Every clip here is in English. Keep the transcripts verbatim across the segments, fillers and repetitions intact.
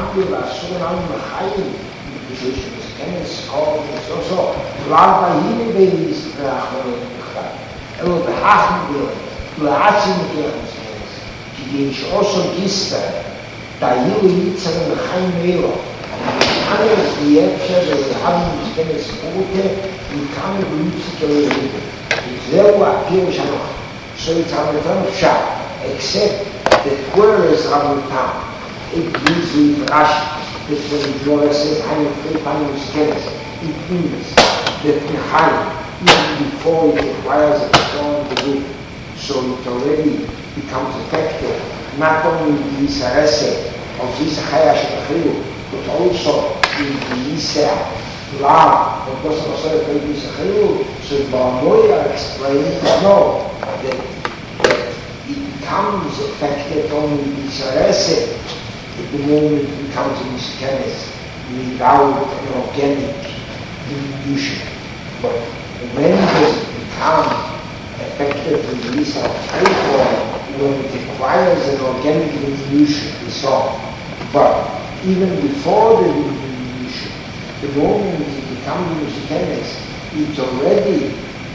cambio la sua anima Chaim, בשביל שמסכנס כל וסוסו, כבר בהיני בייניס ואחרון בכלל. אלו בהכם בלו, לעצים יותר מסכנס, כי יש אוסו גיסטה, דהיו יצר לחיים אלו. אנס ויאפשר ולהבים מסכנס מותה, וכמה בליצות אלוהים. זהו הפירוש הנוח. So it's our return of Shah, except that whereas our town, it means with Rashi, that when the Torah says, I am free, I am scared, it means that Nehayim, even before it requires a strong belief, so it already becomes effective, not only in the Yisarese of Yisachaya Shetachilu, but also in the Yisah, love, of course, also the Yisachayil, so Ba'amoya explains, no, that, that it becomes effective only in Yisarese at the moment it becomes a miscellaneous without an organic diminution. But when does it become effective in the Yisah of Chayil, when it requires an organic diminution, is all. But even before the diminution, the moment it becomes miscellaneous, it already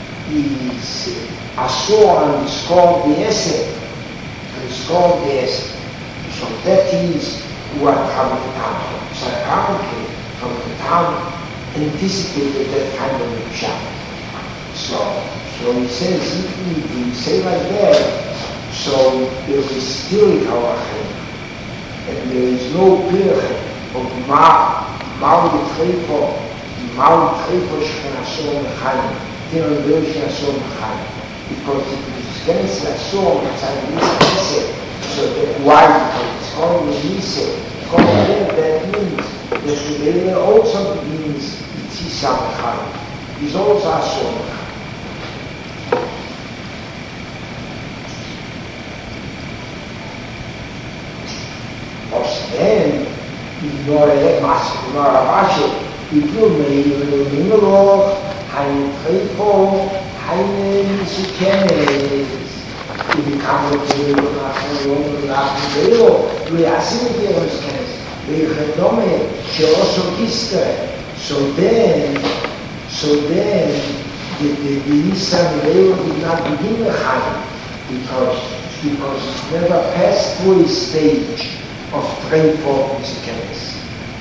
is asur and scored the essay, and scored the essay. So that is what Hamatam. So apparently, Hamatam anticipated that kind of Mipshat. So, so he says, if we say like that, so there is still Kawachim, and there is no Pirchem of Ma, Ma B'Treifo, Ma B'Treifo Shechanasor Mechayim, Tiran Vel Shechanasor Mechayim. Because it is against the Asur, it's a Yisah, so that why? Because it's called the Yisah. Called that, that means that the Bele also means it's Yisah Mechayim. It's also Asur Mechayim. Then, nor a mask, nor a mask, it will make a mineral, and faithful, and sukenes. If you come to the world, after the world, we are seeing the sukenes. We have done she also kissed her. So then, so then, the the Nissan Leo did not begin the high, because because it never passed through a stage of three-four musicals.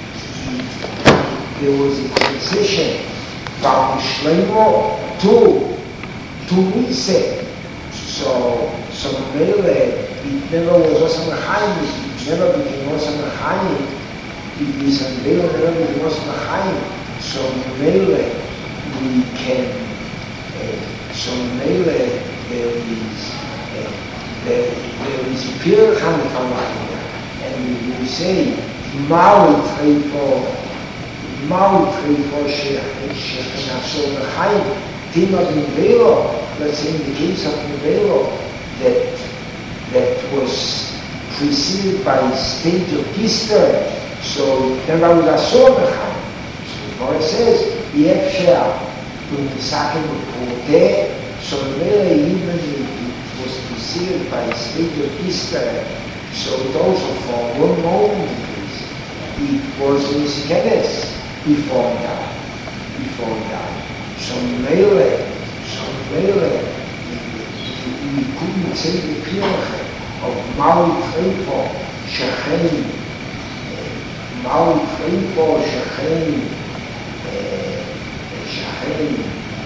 There was a transition from Shlomo to to Nise. So, so Mele, it never was Osam Chaim, it never became Osam Chaim. It is a Mele never became Osam Chaim. So Mele, we can. Uh, so Mele, there is uh, there, there is a pure Chanukah. And we say, Maui Treifo, Maui Treifo Shechanasor Mechayim, Tima Nivelo, let's say in the case of Nivelo, that, that was preceded by a stage of Gister, so then I was Asor Mechayim. So the Torah says, Yefshel, when the Sakim Pote, so Nivelo even it was preceded by a stage of Gister. So it also for one moment it was in Sikenes before he died. Before he died. So Mele, so Mele, we couldn't say the Pirche of Maui Treifo, Shechen, Maui Treifo, Shechen, Shechen,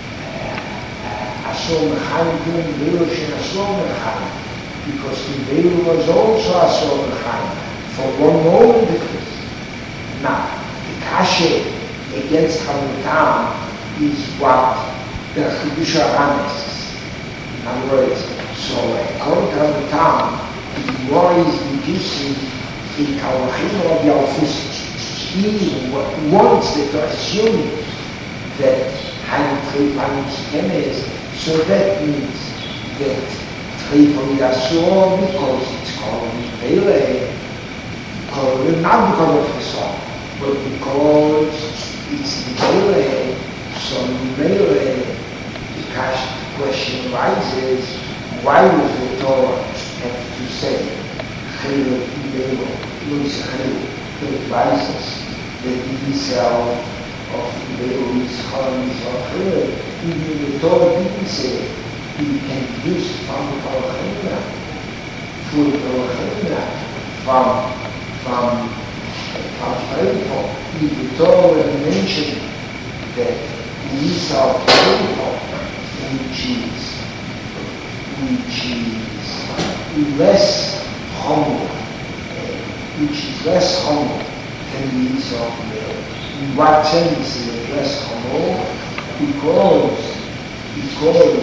Asor Mechayim, Tiran Vel Shechanasor Mechayim. Because the veil was also a sort of Chaim. For one moment it was. Now, the Kashe against Hamatam is what the Chidusha Rames. In other words, so according to Hamatam, the war is reducing the Kawachim of Yalfus. He wants to assume that Haim Trip Haim Sikenes, so that means that Treifo Yasur, because it's called Mele, not because of the song, but because it's Mele, so Mele, the question arises, why would the Torah have to say Chayil Mele, Luis Chayil? to advise us that the Israel of the Israel is not here. Even the Torah didn't say you can use from the Torah, through the Torah, from from from Pharaoh. The Torah mentioned that the Israel of Pharaoh, which is which is less humble, which is less humble than the Israel of Pharaoh. In what sense is it less humble? Because because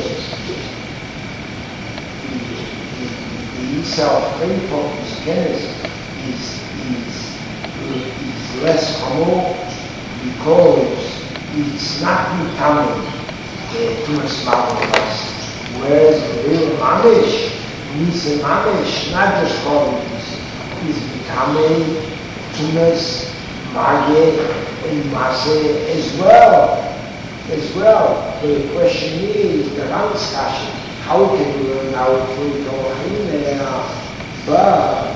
the, the, the Israel of Pharaoh is is is less humble because it's not becoming uh, too much marvelous. Whereas the real Mamish, Nisa Mamish, not just holiness, is becoming Tumas, Magye, and Maseh as well. As well. So the question is, the discussion, how can we learn how to do Torah? But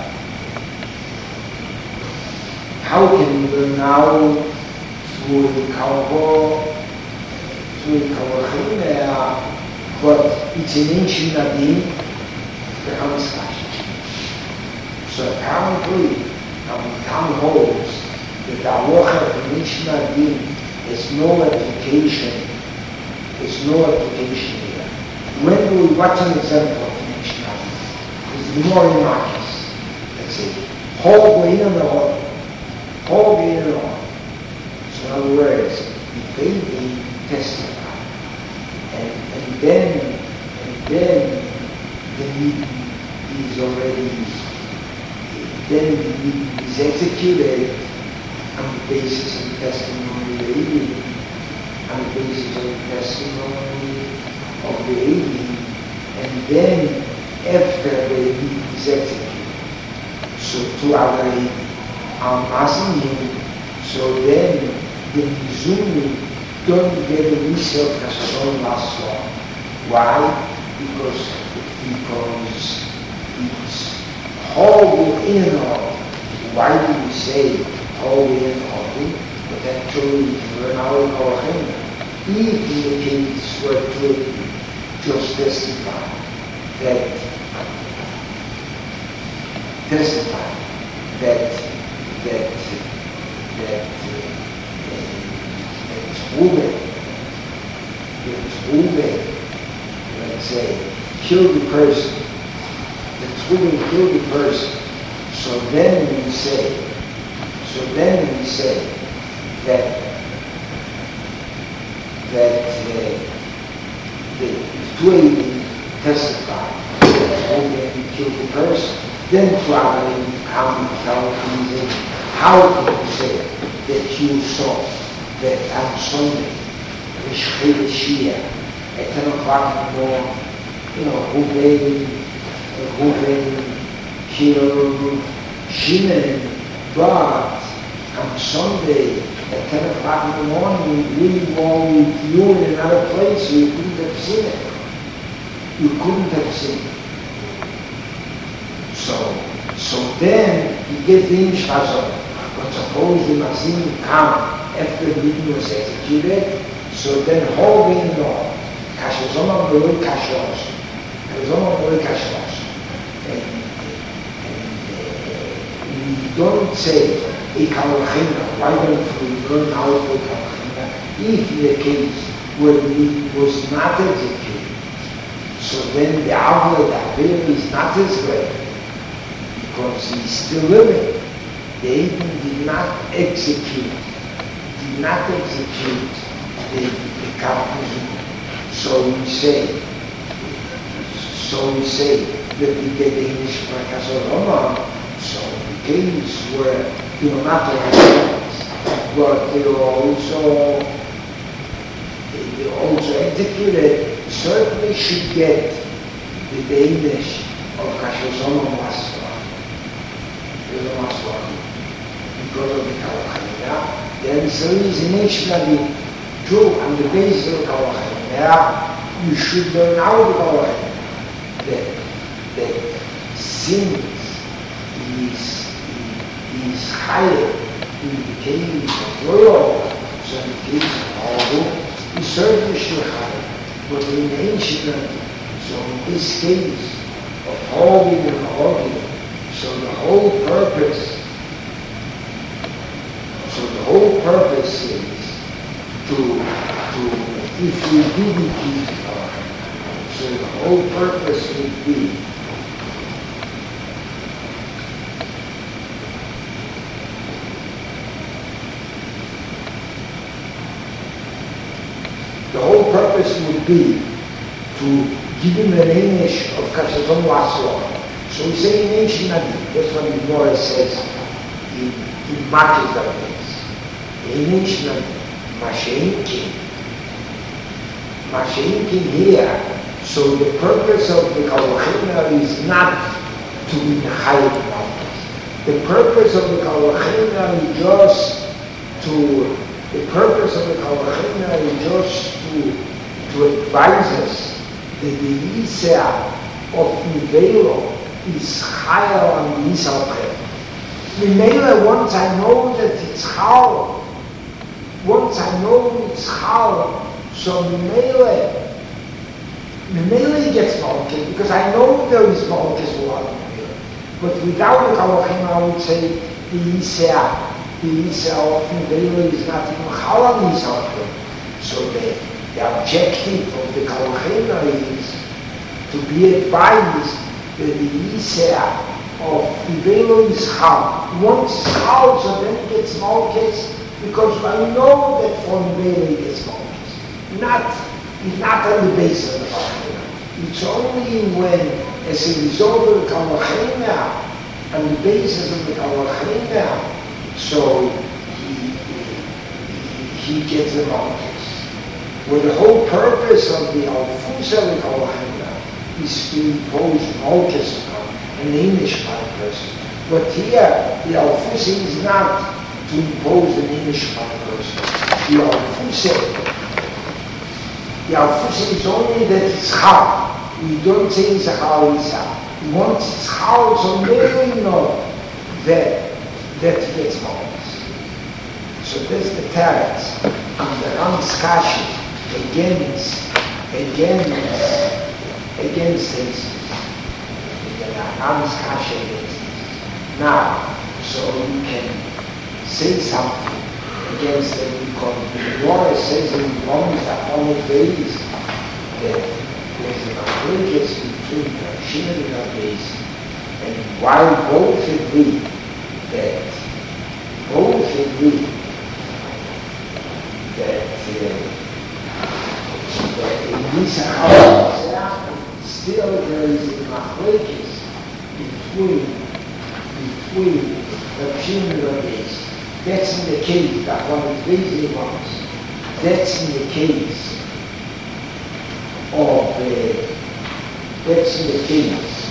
how can we learn how through the Kalbo, through the Torah? But it's an ancient Nadim, the Hamskash. So apparently, Tam holds that the Aloha of an ancient Nadim is no application, is no application here. When do we, what's an example of an ancient Nadim? It's more in Marcus. Let's say, whole way in the whole, whole way in the whole. So in other words, the baby testified. And, and then, and then the meeting is already, then the meeting is executed on the basis of the testimony of the baby, on the basis of the testimony of the baby, and then after the meeting is executed. So two other are asking him, so then the Mizumi don't get a result of Hashem last long. Why? Because because it's whole in and all. Why do we say whole in and all? But actually we can learn our Kohen. If in the case where to just testify that testify that that that Woman, if woman, let's say, killed the person, the woman killed the person, so then we say, so then we say that that uh, the twin testified that woman killed the person, then probably come and tell me how can you say that you saw that on Sunday, which Shechid Shia, at ten o'clock in the morning, you know, Ruben, Ruben, killed Shimon, but on Sunday, at ten o'clock in the morning, we were with you in another place, so you couldn't have seen it. You couldn't have seen it. So, so then, you get the English Hazor, but suppose the Mazim come after the meeting was executed, so then whole being law, Kashazoma Murray Kashos, Kashazoma Murray Kashos. And, and we don't say a Kalachina, why don't we learn how to Kalachina? If in the case where the meeting was not executed, so then the Avla, the Avila is not as great, because he's still living. They even did not execute. Did not execute the, the Kalachina. So we say, so we say that we get the English Prakasa Roma, so the case where, you know, not the but they were also, they were also executed, certainly should get the Danish of Kashazoma Maswa. Because of the Kalachina. There is a reason nationally, true, on the basis of Kalachina, you should learn how to Kalachina. That, that sins is, is higher in the case of royal, so in the case of Audu, is certainly higher. But in ancient, so in this case of Holy and Holy, so the whole purpose, so the whole purpose is to, to if we didn't keep God, so the whole purpose would be the whole purpose would be to give him an image of Kashaton Waslo. So we say in ancient Nadim, that's what the Gemara says in, in Makis Davis. In ancient Nadim, Masha'inkin. Masha'inkin here, so the purpose of the Kalachina is not to be the higher mountains. The purpose of the Kalachina is just to, the purpose of the Kalachina is just to, to advise us that the Isa of Nivelo is higher on the Isa of Chem. Mimela, once I know that it's Chal, once I know it's Chal, so Mimela, Mimela gets Malkis, because I know there is Malkis without Mimela. But without the Kalachim, I would say the Isa, the Isa of Nivelo is not even Chal on the Isa of Chem. So the, the objective of the Kalachim is to be advised that the Isa of Nivelo is Chal. Once it's Chal, so then it gets Malkis, because I know that for Nivelo it gets Malkis. Not, it's not on the basis of the Kalachim. It's only when, as a result of the Kalachim, on the basis of the Kalachim, so he, he, he gets the Malkis. Where the whole purpose of the Alfus of the Kalachim is to impose Malkis upon an English by a person. But here, the Alfus is not to impose an English by a person. The Alfus The Alfus is only that it's Chal. We don't say it's a Chal Isa. Once it's Chal, so maybe we know that that gets Malkis. So that's the teretz on the Ramskashi against against against this. The Ramskashi against this. Now, so you can say something against the because the Gemara says in Romans upon the days that there's an outrageous between the Shimon and the days, and while both agree that both agree that uh, that in this house still there is a outrageous between between the Shimon and the days. That's in the case that one is raising ones. That's in the case of uh, that's in the case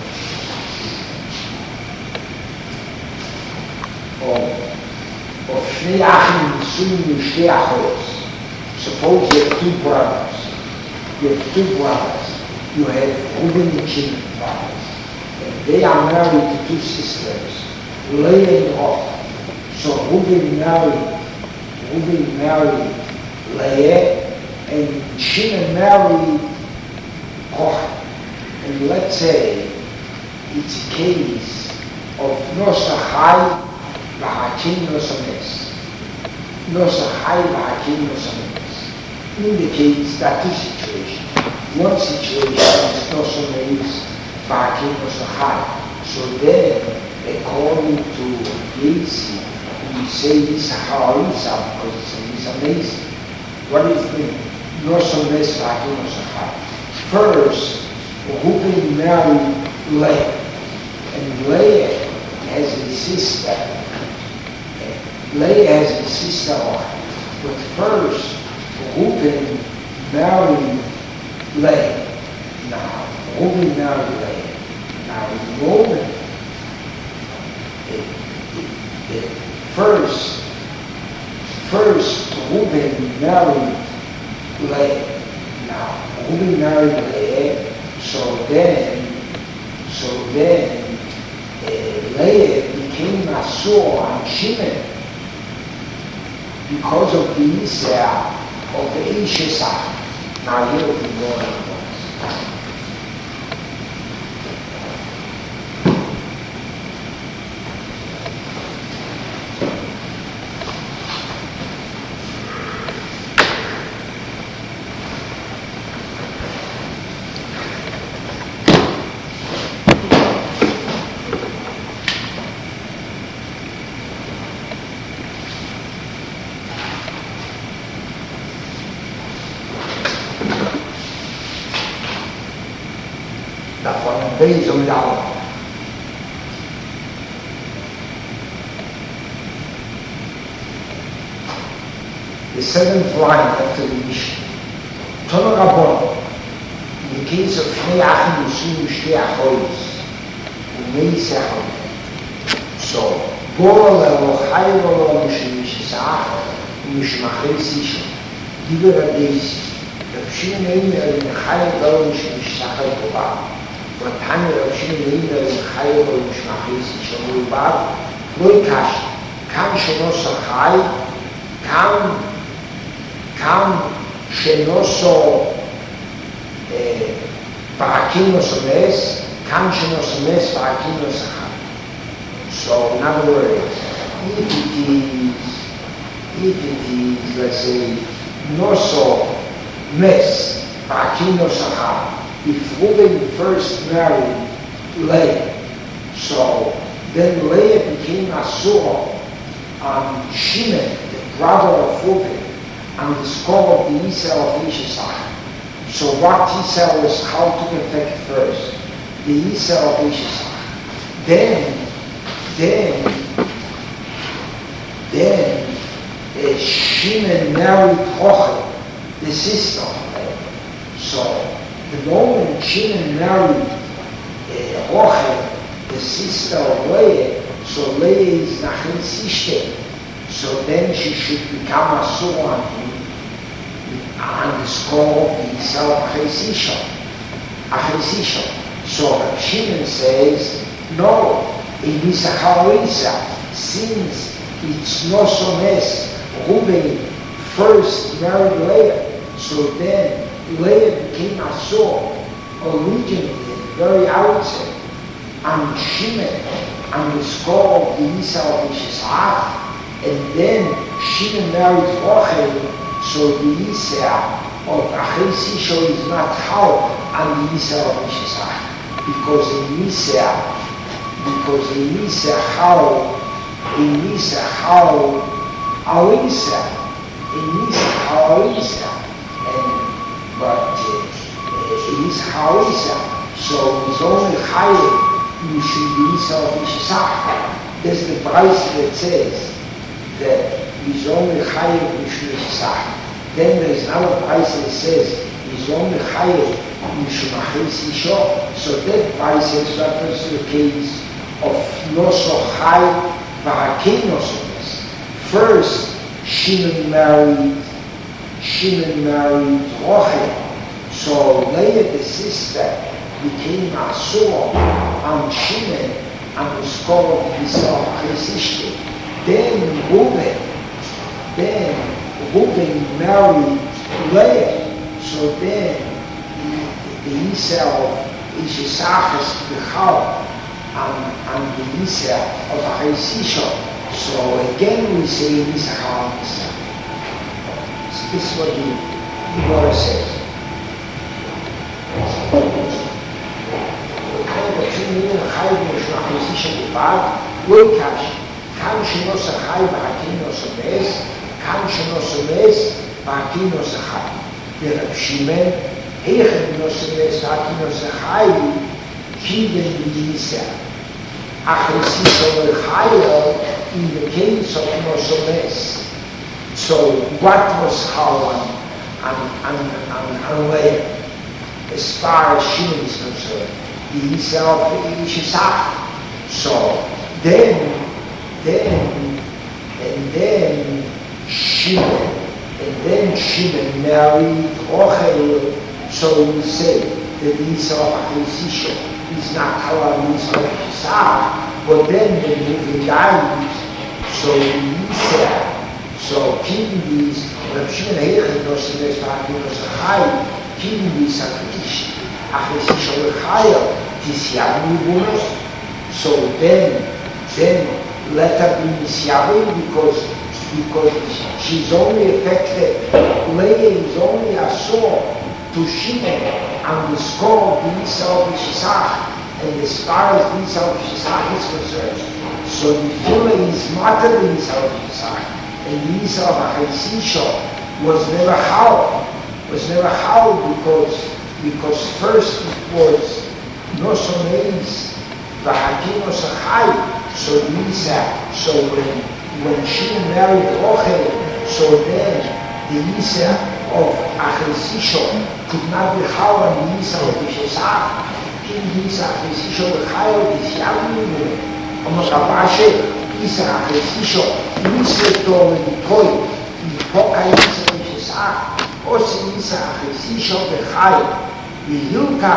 of of Shnei Achim Nisuim Shnei Achos. Suppose you have two brothers. You have two brothers. You have Reuben and Shimon brothers, and they are married to two sisters, Leah and Rachel. So Reuben married, Reuben married Leah, and Shimon married Koch. And let's say it's a case of Nosa Chai v'Hakim Nosa Mes. Nosa Chai v'Hakim Nosa Mes. Indicates that two situations. One situation is Nosa Mes v'Hakim Nosa Chai. So then, according to Yitzi, we say this Harisa because it's amazing. What is the Nosa Mes v'Hakim Nosa Chai? First, Reuben married Leah, and Leah has a sister. Leah has a sister, but first, Reuben married Leah. Now, Reuben married Leah. Now, Reuben, first, first Reuben married Leah. Now, Reuben married Leah, so then, so then, uh, Leah became Asur on Shimon because of the Yisrael of the Ishesach. Now here we go on. Bezom Dalet. The seventh line after the Mishnah. Tono Rabbon, in the case of Shnei Achim Yusuf Shtei Achois, Umei Sechot. So, Bora Lelo Chai Lelo Mishim Mishesach, Mishim Achis Isha, Diber Adeis, Rapshim Eimer in Chai Lelo Mishim Mishesach Koba. ותנא רב שמעון לימד חי ומשמחס שמעו בב לא יקש כאן שנוסו חי כאן כאן שנוסו ברקים נוסו מס כאן שנוסו מס ברקים נוסו חי. So in other words, if it is if it is let's say noso mes ברקים נוסו חי, if Reuben first married Leah, so then Leah became Asur on Shimon, the brother of Reuben, and the score of the Yisrael of Ishesach. So what Yisrael was how to effect first? The Yisrael of Ishesach. Then, then, then uh, Shimon married Rochel, the sister of Leah. So the moment Shimon married uh, Rochel, the sister of Leah, so Leah is Nachlis Ishte. So then she should become a Asur on him on the score of the Yisrael Achis Isha. Achis Isha. So Shimon says, no, in Yisachar Isa, since it's no so mess, Reuben first married Leah, so then Leah became Asur originally, very outset, and Shimon, and the score of the Yisrael of Ishesach, and then Shimon married Rochel, so the Yisrael of Achis Isha is not how on the Yisrael of Ishesach, because in Yisrael, because in Yisrael how, in Yisrael how, our Yisrael, in Yisrael how our Yisrael, but uh, it is Harisa, so it's only higher you should be Yisrael of Ishesach. There's the price that says that it's only higher you should be Ishesach. Then there's another price that says it's only higher you should Achis Isha. So that price is reference to the case of Noso Chai V'Hakein Noso. First, Shimon married Shimon married Rochel, so Leah the sister became Asur on Shimon and was called Yisrael Achis Ishte. Then Reuben, then Reuben married Leah, so then the, the Yisrael of Ishesach is Bechal and, and the Yisrael of Achis Isha. So again we say Yisachar Isa. This is what the Gemara says. כאן שנוס החי והכינוס המס, כאן שנוס המס והכינוס החי. ורב שמעון, היכן נוס המס והכינוס החי, קידם בישראל. Achis Isha l'chayil in the case of noso mes. So what was how on, on, on, on Leah, as far as Shimon is concerned? The Yisrael of Ishesach. So then, then, and then Shimon, and then Shimon married Rochel. So we say that the Yisrael of Achis Isha is not Halal Yisrael of Ishesach, but then when Reuven died, so Yisrael, so keeping these, Reb Shimon Heichel knows the best part, he knows a high, keeping these Sakrish, Achis Yishol Chayel, Tisyav Nibunos, so then, then let her be Nisyavi because, because she's only affected, Leah is only a soul to Shimon, and the score of the Yisrael of Shishach, and as far as the Yisrael of Shishach is concerned, so the Fila is matter the Yisrael of Shishach, and the Yisrael of Achesisha was never how, was never how because, because first it was no so meis, the Hakim was a high, so the Yisrael, so when, when she married Rochel, so then the Yisrael of Achesisha could not be how on the Yisrael of Shishach, King Yisrael of Achesisha the high of the Yisrael, Όμως απάσε, είσαι Achesisha, είσαι το λογικό, η πόκα είσαι το Shishach, όσοι είσαι Achesisha וחי, והילקח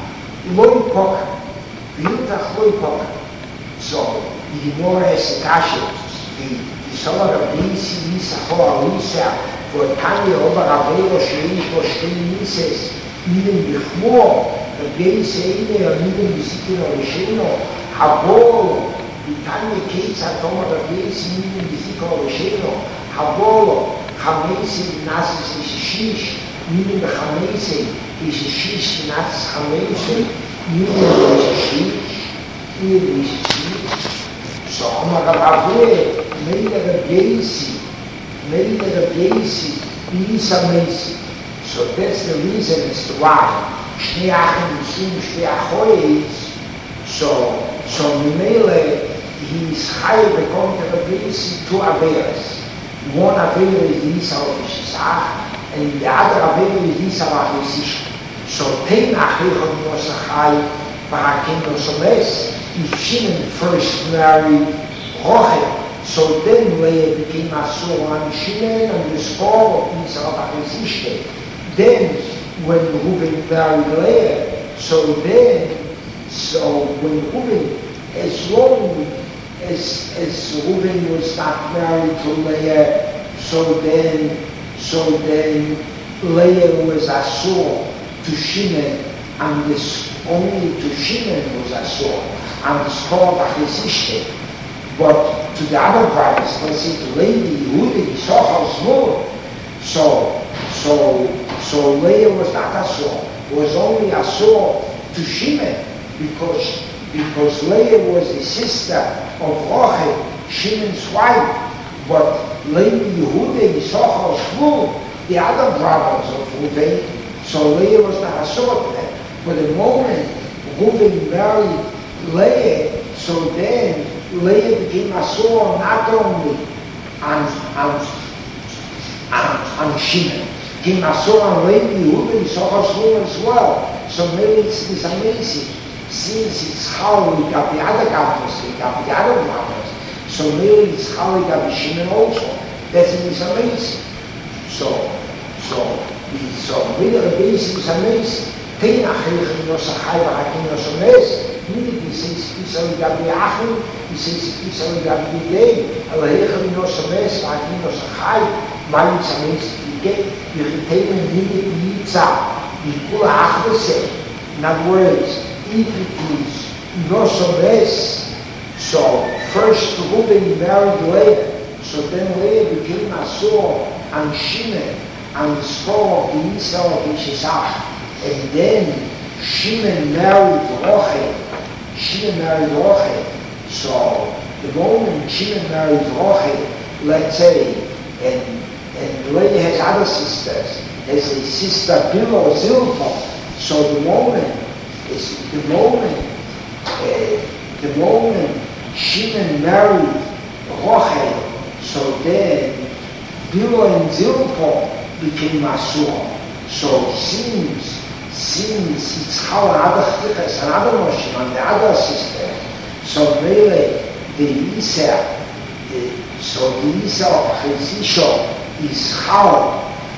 לא יפוקה, והילקח לא יפוקה. So, the Gemara is a kasha, the Solar of Nisi, Nisa, Hoa, Lisa, for Tanya, over Avero, Shei, for Shei Nises, even before the Beis Eine, or even the Sikin or Risheno, Habolo, the Tanya Keitza, Toma, the Beis, even the Sikin or Risheno, Habolo, Hamesi, Nasis, Ishishish, even the Hamesi, Ishishish, Nasis, Hamesi, even the Ishishish, even the Ishishish. So, Amar Rabbe, made the Beisi, made the Beisi, Isa Mesi. So that's the reason as to why Shnei Achim Yisum Shnei Achoyes. So, so Mimele, he's high become to the Beisi two Averas. One Avera is Isa of Shishach, and the other Avera is Isa of Achesisha. So Tein Achechon Yosachai, Bahakim Yosomes, if Shimon first married Rochel, so then Leah became Asur on Shimon and the score of Isa of Achesisha. Then, when Reuven married Leah, so then, so when Reuven, as long as, as Reuven was not married to Leah, so then, so then Leah was Asur to Shimon, and this only to Shimon was Asur, and it's called Achesisha. But to the other brothers, let's say to Levi, Yehuda, Yisachar, Zebulun, so, so, so Leah was not Asur, was only Asur to Shimon, because, because Leah was the sister of Rochel, Shimon's wife, but Levi, Yehuda, Yisachar, Zebulun, the other brothers of Reuven, so Leah was not Asur to them. But the moment Reuven married Leah, so then Leah became Asur not only on, on, on, on Shimon, became Asur on Levi, Yehuda, Yisachar, Zebulun as well. So maybe it's, it's amazing. Since it's how we got the other brothers, we got the other brothers. So maybe it's how we got the Shimon also. That's it's amazing. So, so, so maybe the basic is amazing. Tein Achechem Yosachai Bahakim Yosomes. Maybe he says, Isa we got the Achim, he says, Isa we got the Gay, Alehechem Yosomes, Bahakim Yosachai, Mali Tzames, Gay, Yechiteimen Nidit Yitza, Yikula Achdese. In other words, if it is Yosomes, so first Reuven married Leah, so then Leah became Asur and Shimon, and the score of the Yisrael of Shishach. And then Shimon married Rochel. Shimon married Rochel. So the moment Shimon married Rochel, let's say, and and Leah has other sisters, has a sister Bilhah or Zilpah. So the moment is the moment uh, the moment Shimon married Rochel, so then Bilhah and Zilpah became Asur. So since since it's how another chikas, another Moshe, and the other sister, so really the Isa, the, so the Isa of Achesisha is how,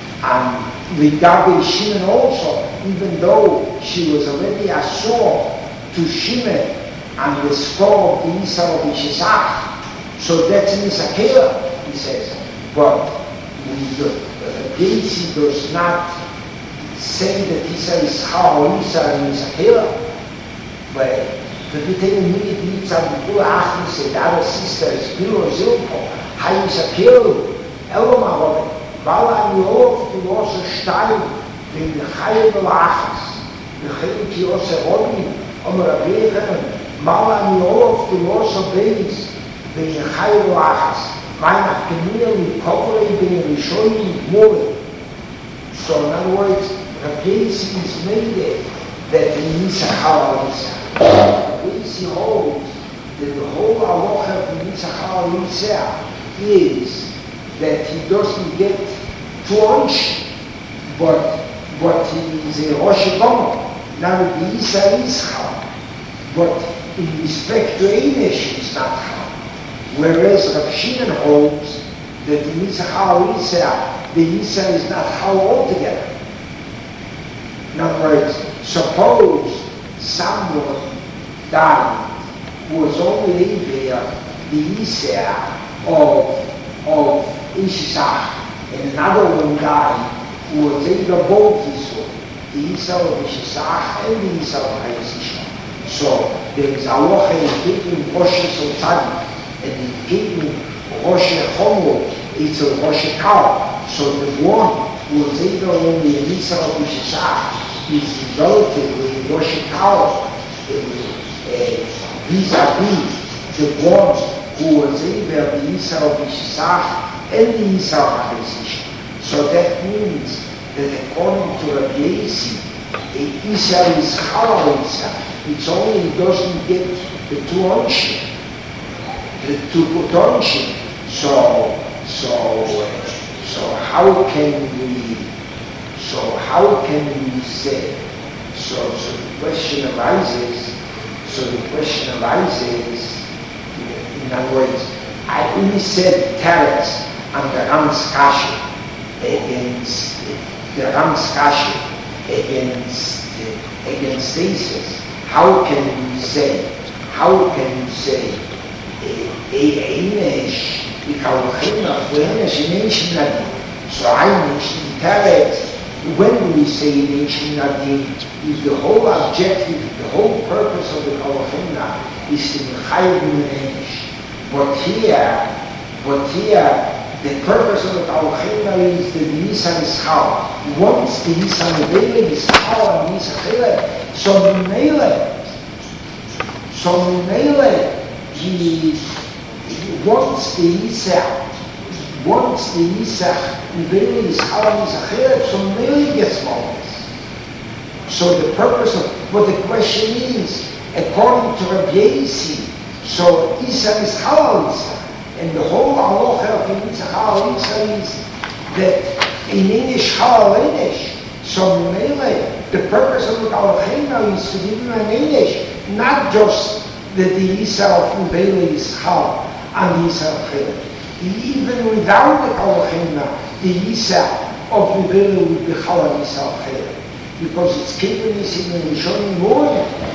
and regarding Shimon also, even though she was already Asur to Shimon, and the skull of the Isar of Ishizach. So that's in Isakela, he says. But the uh, Gacy does not say that Isar is how Isar in Isakela. But the Vitamin Minute needs on the Gula Achim said, the other sister is Bilo Zilko, Hay Isakela, Eloma, Vala Yov, to also Stein, in the Chayim Lachas, the Chayim Kiose Hobby, Omer Abrechen, Mala Yov, to also base, the Chayim Lachas. Meine Gemüse recovery being Rishonim more. So in other words, the case is made that in Yisachar Yisach. The case holds that the whole halacha of Yisachar Yisach is that he doesn't get to lunch, but but he is a Rosh Hashanah. Now the Yisach is Chal, but in respect to Einesh it's not Chal. Whereas Rav Shimon holds that the Yisachar Yisach, the Yisach is not Chal altogether. In other words, suppose someone died who was only there the Yisach of, of Ishizach, and another one died who was either both Yisach, the Yisach of Ishizach and the Yisach of Ishizach. So there is halacha in keeping Rosh Hashanah. And in keeping Rosh Chomo, it's a Rosh Kal. So the one who is either only a Yisach of Ishizach is relatively Rosh Kal, vis-a-vis the one who was either the Yisach of Ishizach and the Yisach of Ishizach. So that means that according to Rabbi Yossi, a Yisach is Chal Yisach. It's only it doesn't get the two onshin. The two potential. So, so, uh, so how can we? So how can we say? So, so the question arises. So the question arises. In other words, I only said teretz and the Ram's Kasha against the Ram's Kasha against against stasis. How can we say? How can we say? Einesh, the Kalachina, Einesh in ancient Nadim. So Einesh in Teretz, when we say in ancient Nadim, is the whole objective, the whole purpose of the Kalachina is to be Chayv in Einesh. But here, but here, the purpose of the Kalachina is that the Yisach is Chal. Once the Yisach Mevele is Chal and Yisach Chile, so Mevele, so Mevele, He, he wants the Yisach, wants the Yisach, really is how Yisach, so really gets bonus. So the purpose of, but the question is, according to Rabbi Yossi, so Yisach is Halal Yisach, and the whole halacha of Yisach Halal Yisach is that in English Halal English. So really, the purpose of the halacha is to give him an English, not just that the Yisach of Mevele is Chal and the Yisach of Chile. Even without the Kalachina, the Yisach of Mevele would be Chal and Yisach of Chile. Because it's keeping this in the Rishonim more.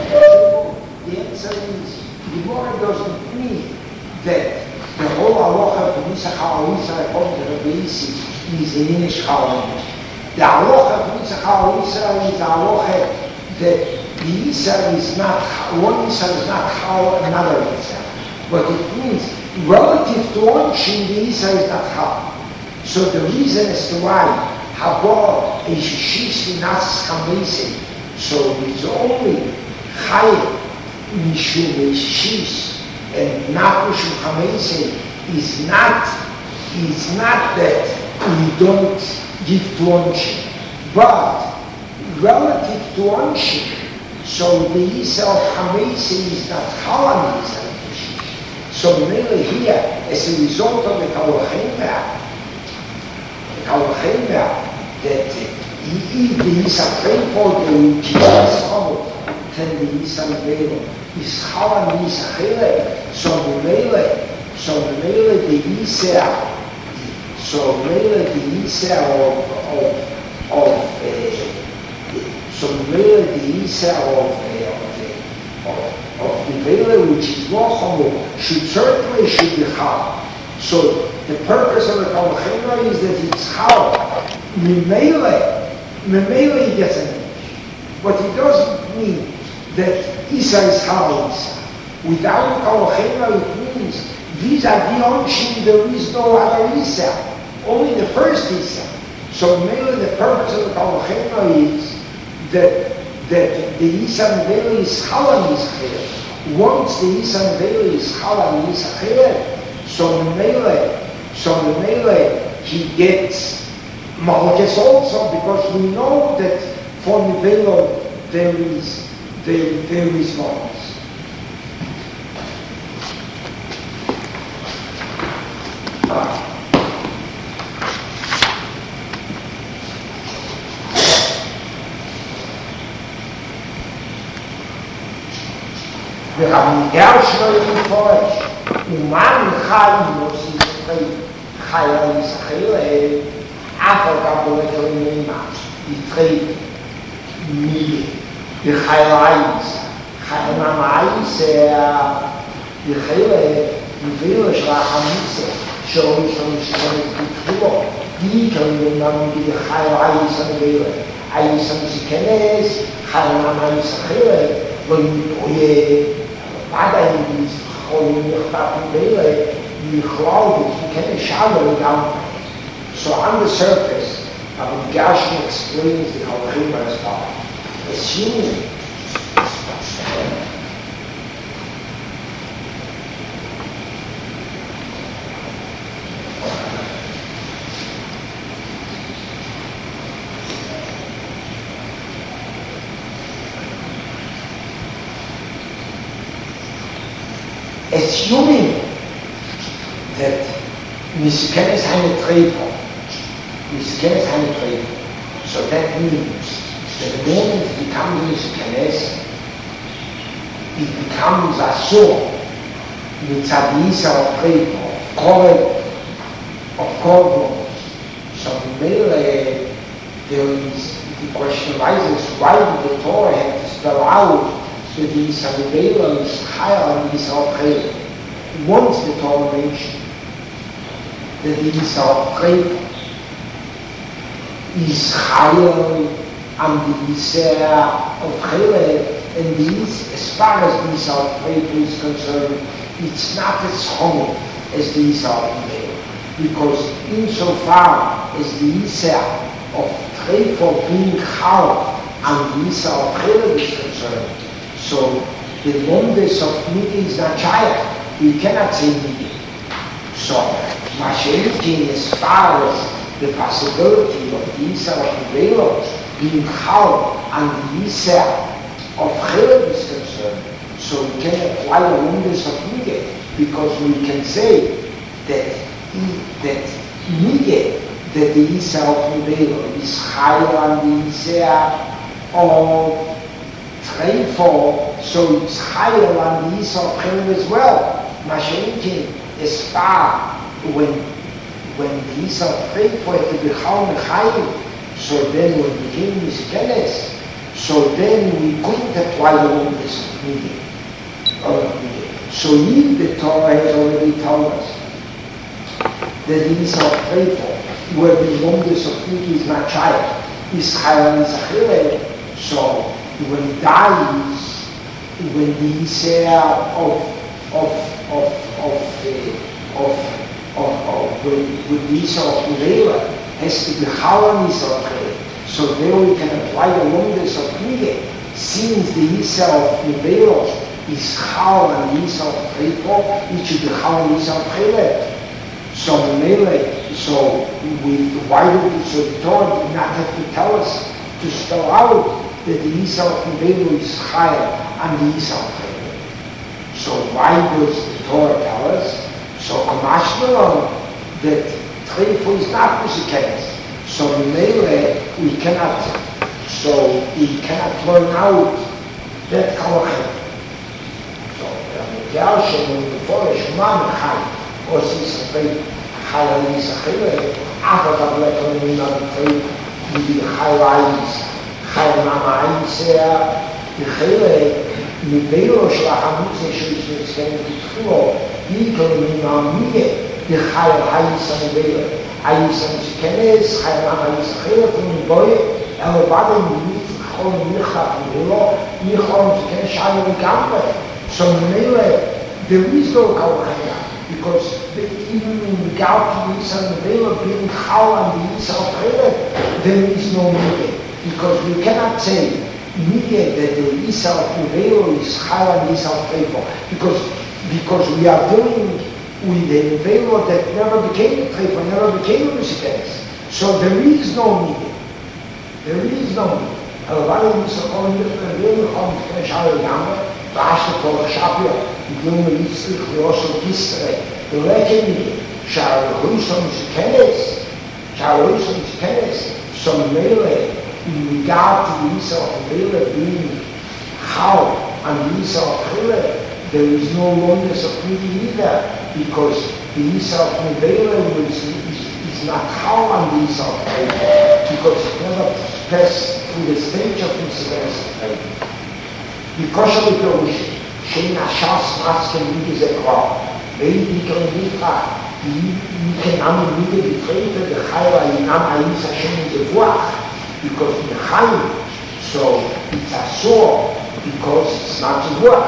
The answer is, the Gemara doesn't mean that the whole halacha of Yisach Chal and Yisach according to Rabbi Yossi is in Inish Chal and Yisach. The halacha of Yisach Chal and Yisach is the halacha that the Yisach is not, one Yisach is not Chal, another Yisach. But it means, relative to one Shin, the Yisach is not Chal. So the reason as to why Haba is Shishis Nasis Chamesi, so it's only Chayim Mishum Shishis and not Mishum Chamesi is not, is not that we don't give to one Shin. But relative to one Shin, so the Yisach of Chamesi is not Chalan Yisach of Shish. So really here, as a result of the Kalachimah, the Kalachimah, that if the Yisach Reipol, the Yisach then the Yisach Mevele is Chalan Yisach Chile, so Mevele, so Mevele the Yisach, so Mevele the Yisach of, of, of uh, so really the Yisach of, uh, of, of, of the Nivela, which is more chomo, should certainly should be chal. So the purpose of the Kalachena is that it's chal. Mimele, Mimele he gets an inch. But it doesn't mean that Isa is chal Isa. Without Kalachena it means these are the onshim, there is no other Isa. Only the first Isa. So Mimele, the purpose of the Kalachena is that that the Isa Mimele is chal on Isa. Once the Isa Mimele is chal on Isa, so Mimele, so Mimele, he gets Malchus also, because we know that for Mimele there is there, there is Malchus. ורב ניגר שלו יפורש, ומן חי נוסי זכי, חי על ישחי להם, אף על כך בולט למימה, יתחי מי, וחי לעיס, חי למעיס, יחי להם, מבילו של החמיצה, שלו שלו שלו בתחילו, די כלום נגיד חי לעיס המבילה, עיס המסכנס, חי למעיס אחי להם, ומתעויה, עדיין יכולים לכתב מבלה, יכלול, he can shallow it down. So on the surface, Rabbi Gershon explains the Kalachima as follows. Assuming assuming that Miskenes eine Trepo, Miskenes eine Trepo, so that means that the moment it becomes Miskenes, it becomes a soul, Mitzadisa of Trepo, covered of cordons. So Mele, there is, the question arises, why did the Torah have to spell out that the Yisrael is higher than the Yisrael. Once the Torah mentioned that the Yisrael is higher than the Yisrael of Chele, and these, as far as the Yisrael is concerned, it's not as holy as the Yisrael, because insofar as the Yisrael of Treifel being higher and the Yisrael of Chele is concerned, so the Mondes of Midi is not Shayach. We cannot say Midi. So Mashiach, as far as the possibility of the Yisrael of Nevelos being Chal and the Yisrael of Chelev is concerned, so we can apply the Mondes of Midi, because we can say that that Midi, that the Yisrael of Nevelos is higher than the Yisrael of Treifel, so it's higher than the Yisrael of Chelev as well. Mashiach, as far when when the Yisrael of Treifel had to be Chal Mechayim, so then when we came to Miskenes, so then we couldn't apply the Mondes of Midi. So if the Torah has already told us that the Yisrael of Treifel, where the Mondes of Midi is not Shayach, is higher than Chelev, so when he dies, when the Yisrael of of of of uh, of of, of when, when the Yisrael of Nevelah has to be Chal Yisrael of Chelev, so there we can apply the Mondes of Midi, since the Yisrael of Nevelah is Chal and Yisrael of Treifel, it should be Chal Yisrael of Chelev. So Nevelah, so with why would we, so the Torah did not have to tell us to spell out that the Yisrael of Nevelah is higher and the Yisrael of Chelev. So why does the Torah tell us? So Kamashmalan, that Treifel is not Miskenes. So Nevelah, we cannot, so we cannot learn out that Kalachim. So the Gershon, when the Torah Shema Mechai, or Sisa Treifel, Chai al Yisrael, after the letter of the Treifel, you be Chai al Yisrael. Chai al Yisrael, the Chelev, מבילו של החמוצה שיש נזכרים כתחילו, היא כלומר מעמידה לחייל הייס המבילו. הייס המסכנס, חייל הייס אחרת ומבויה, אלא בעד המבית לכל נכתב מבילו, יכול המסכנס שהיה לגמרי. So מבילו, there is no kalachaya, because even in regard to the Yisa Nevela being Chal and the Yisa Acheret, there is no media. Because we cannot say media that the Yisa Nevela is Chal and Yisa Acheret. Because, because we are dealing with the Nevela that never became Acheret, never became Yisa. So there is no media. There is no media. However, the Yisa Nevela comes to the Shara Basta כל השאפיה, בגלל מליצליך לאוסו גיסטרי, ולכן שהרחויסו מסכנס, שהרחויסו מסכנס, סומלה, in regard to the Yisa of Mela being Chal and the Yisa of Chile, there is no oneness of meaning either, because the Yisa of Mela is, is, is not Chal and the Yisa of Chile, because it never passed through the stage of incidence of Chile. because of the Pirush, שאין הש"ס מסכן מידי זה כבר, ואין דיקר מיכה, מיכה נמי מידי בפרטה דחיירה אינם האיס השם מזבוח, because in Chaim, so it's a sore, because it's not זבוח.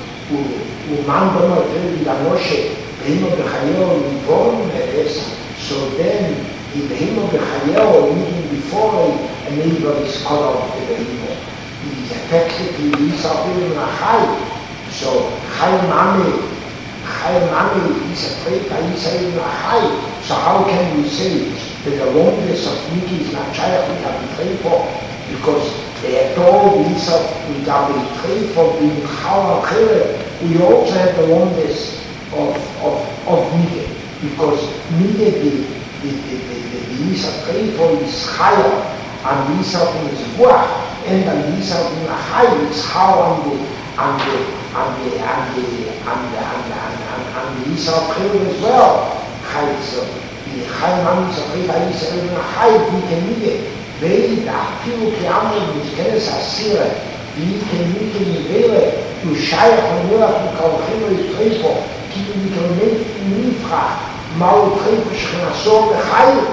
ומן בנו יותר בלנושה, בהימו בחיירו ליבון מרס, so then, if בהימו בחיירו, even before a neighbor is cut off the בהיmo, is effectively disappearing in a Chaim. So Chaim Mami, Chaim Mami is a trait that is in a Chaim. So how can we say that the loneliness of Miki is not Shayach with a trait for? Because they had all these of with a trait for being Chal and Chile. We also have the loneliness of of of Miki, because Miki the the the the the is a trait for is Chayach, and these of is Buach. And the Yisa of Nachai is how and the and the and the and the and the and the and the and the Yisa of Chil as well. Chai so the Chai man is a great Yisa of Nachai. We can meet it. They the people Kiamu is Kenes Asira. We can meet in the Vele. You Shai from Mila from Kalchim is Treifo. Keep we can make Nifra. Mau Treifo Shchenasor Lechai.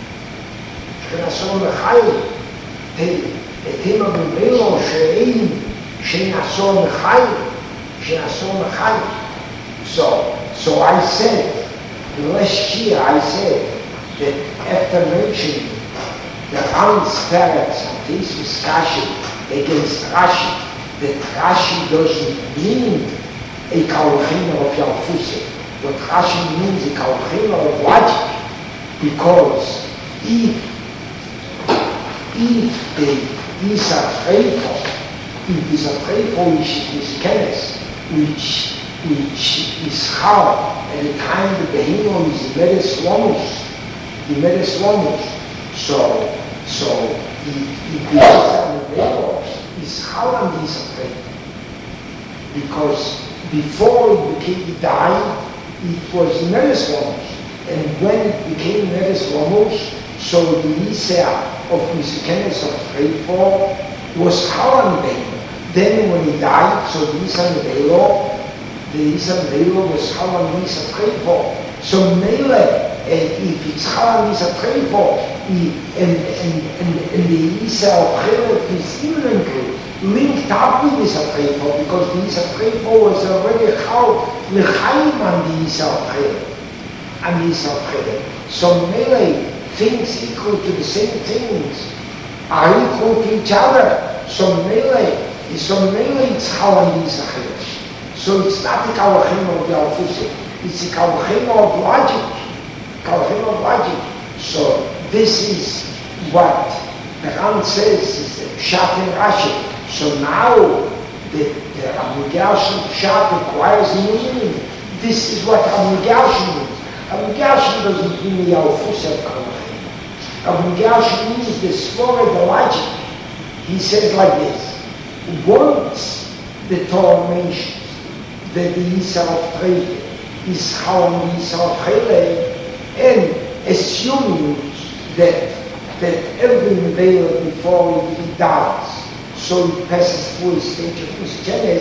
Shchenasor Lechai. They אתם במילו שאין שנעשור מחי, שנעשור מחי. So, so I said, the last year I said that after mentioning the unspirits of this discussion against Rashi, that Rashi doesn't mean a kalchina of Yalfuse. What Rashi means a kalchina of logic, because if, if they is a faithful, it is a faithful which is Kenes, which, which is how at the time the Behemoth is Medes Lomus, the Medes Lomus. So, so the Behemoth is how and is a faithful. Because before it became, it died, it was Medes Lomus. And when it became Medes Lomus, so the Isa of Misikenes of Faithful was Haran Beilo. Then when he died, so the Isa Beilo, the Isa Beilo was Haran Isa Faithful. So Mele, if it's Haran Isa Faithful, and, and, and, and the Isa of Chilef is imminently linked up with Isa Faithful, because the Isa Faithful was already Chal L'chaim on the Isa of Chilef, and the Isa of Chilef. So Mele, things equal to the same things are equal to each other. So Mele is so Mele it's Halan Yisachirish. So it's not the Kalachim of the Alfuse, it's the Kalachim of logic. Kalachim of logic. So this is what the Ran says is the Pshat and Rashi. So now the, the Amugashan Pshat requires meaning. This is what Amugashan means. Amugashan doesn't mean the Alfuse of Kalachim. Amugashan means the Svara, the logic. He says like this: once the Torah mentions that the Isa of Trei is how the Isa of Chele, and assuming that that every Nevelah before he dies, so he passes through a stage of misgenes,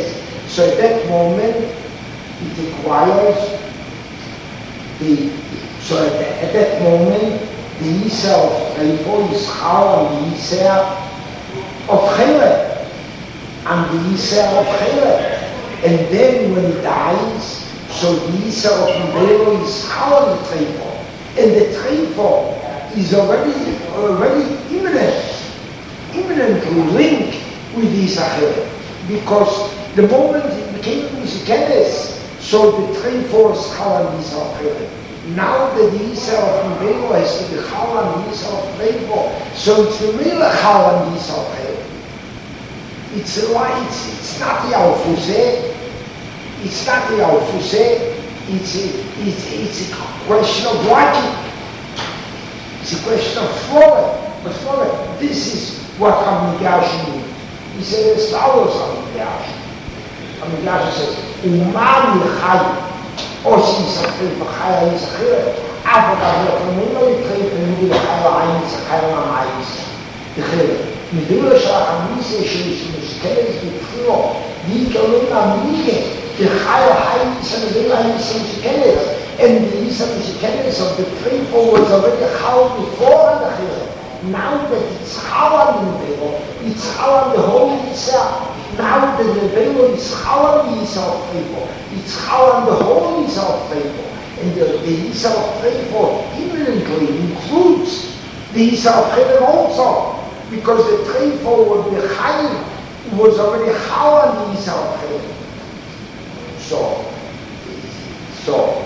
So at that moment, it requires the, so at, the, at that moment, the Isa of Treifo is Chal and the Isa of Chelet, and the Isa of Chelet. And then when he dies, so the Isa of Nevelo is Chal and the Treifo. And the Treifo is already, already imminent, imminently linked with the Isa Chelet. Because the moment it became Musikenes, so the Treifo is Chal and the Isa of Chelet. Now that the Isa of Nevelo has to be Chal and the Isa of Treifo, so it's the real Chal and the Isa of Chelet. It's a lie, it's, it's not the Alfuse, it's not the Alfuse, it's a, it's, it's a question of logic, it's a question of flow, but flow, this is what Hamigash means. He said as follows Hamigash. Hamigash says, Umam Yechai, Osi Yisachir, B'chaya Yisachir, Avogad Yechai, Yechai, Yechai, Yechai, Yechai, Yechai, מדבר שהחמיסה שמסכלת בתחילו, והיא כלום המיגה, דחי החייס המדבר ההיס המסכלת, and the היס המסכלת of the Treifo was already Chal before the Chil. Now that it's Chal on the Nevelo, it's Chal on the whole Yisa. Now that the Nevelo is Chal on the Yisa of Treifo, it's Chal on the whole Yisa of Treifo. And the, the Yisa of Treifo imminently includes the Yisa of Chil also. Because the Treifo would be Chayim, was already Chal on the Isa of Chayim. So, so,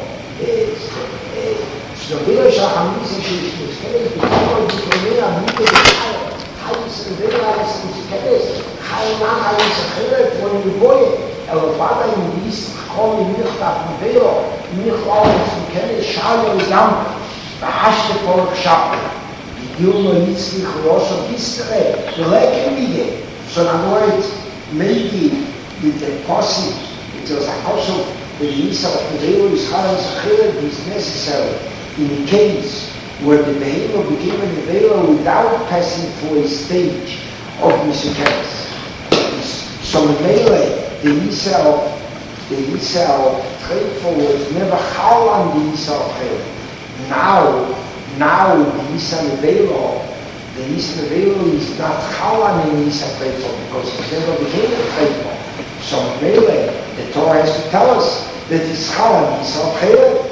so the Shachamis is Muskeles, because the Kemira Mika is Chayim. Chayim is the Vela is Muskeles. Chayim Nachal is a Chayim when you go it. El Vada in the East, Chol in Michtaf in Velo, Michlau is Muskeles, Shal is Yam, the Hashte Polk Shapel. Yuma Yitzchik Rosso Gistere, the Leken Mige. So in other words, maybe with the posse, it was a posse the Isa of Nevelo is Chal Zachiret is necessary in a case where the Behemo became a Nevelo without passing through a stage of Misukeres. So Nevelo, the Isa of the Isa of Treifo was never Chal on the Isa of Treifo. Now, Now the Isa Nevelo, the Isa Nevelo is not Chal on the Isa Treifo because it never became a Treifo. So Mele, the Torah has to tell us that it's Chal on the Isa Treifo.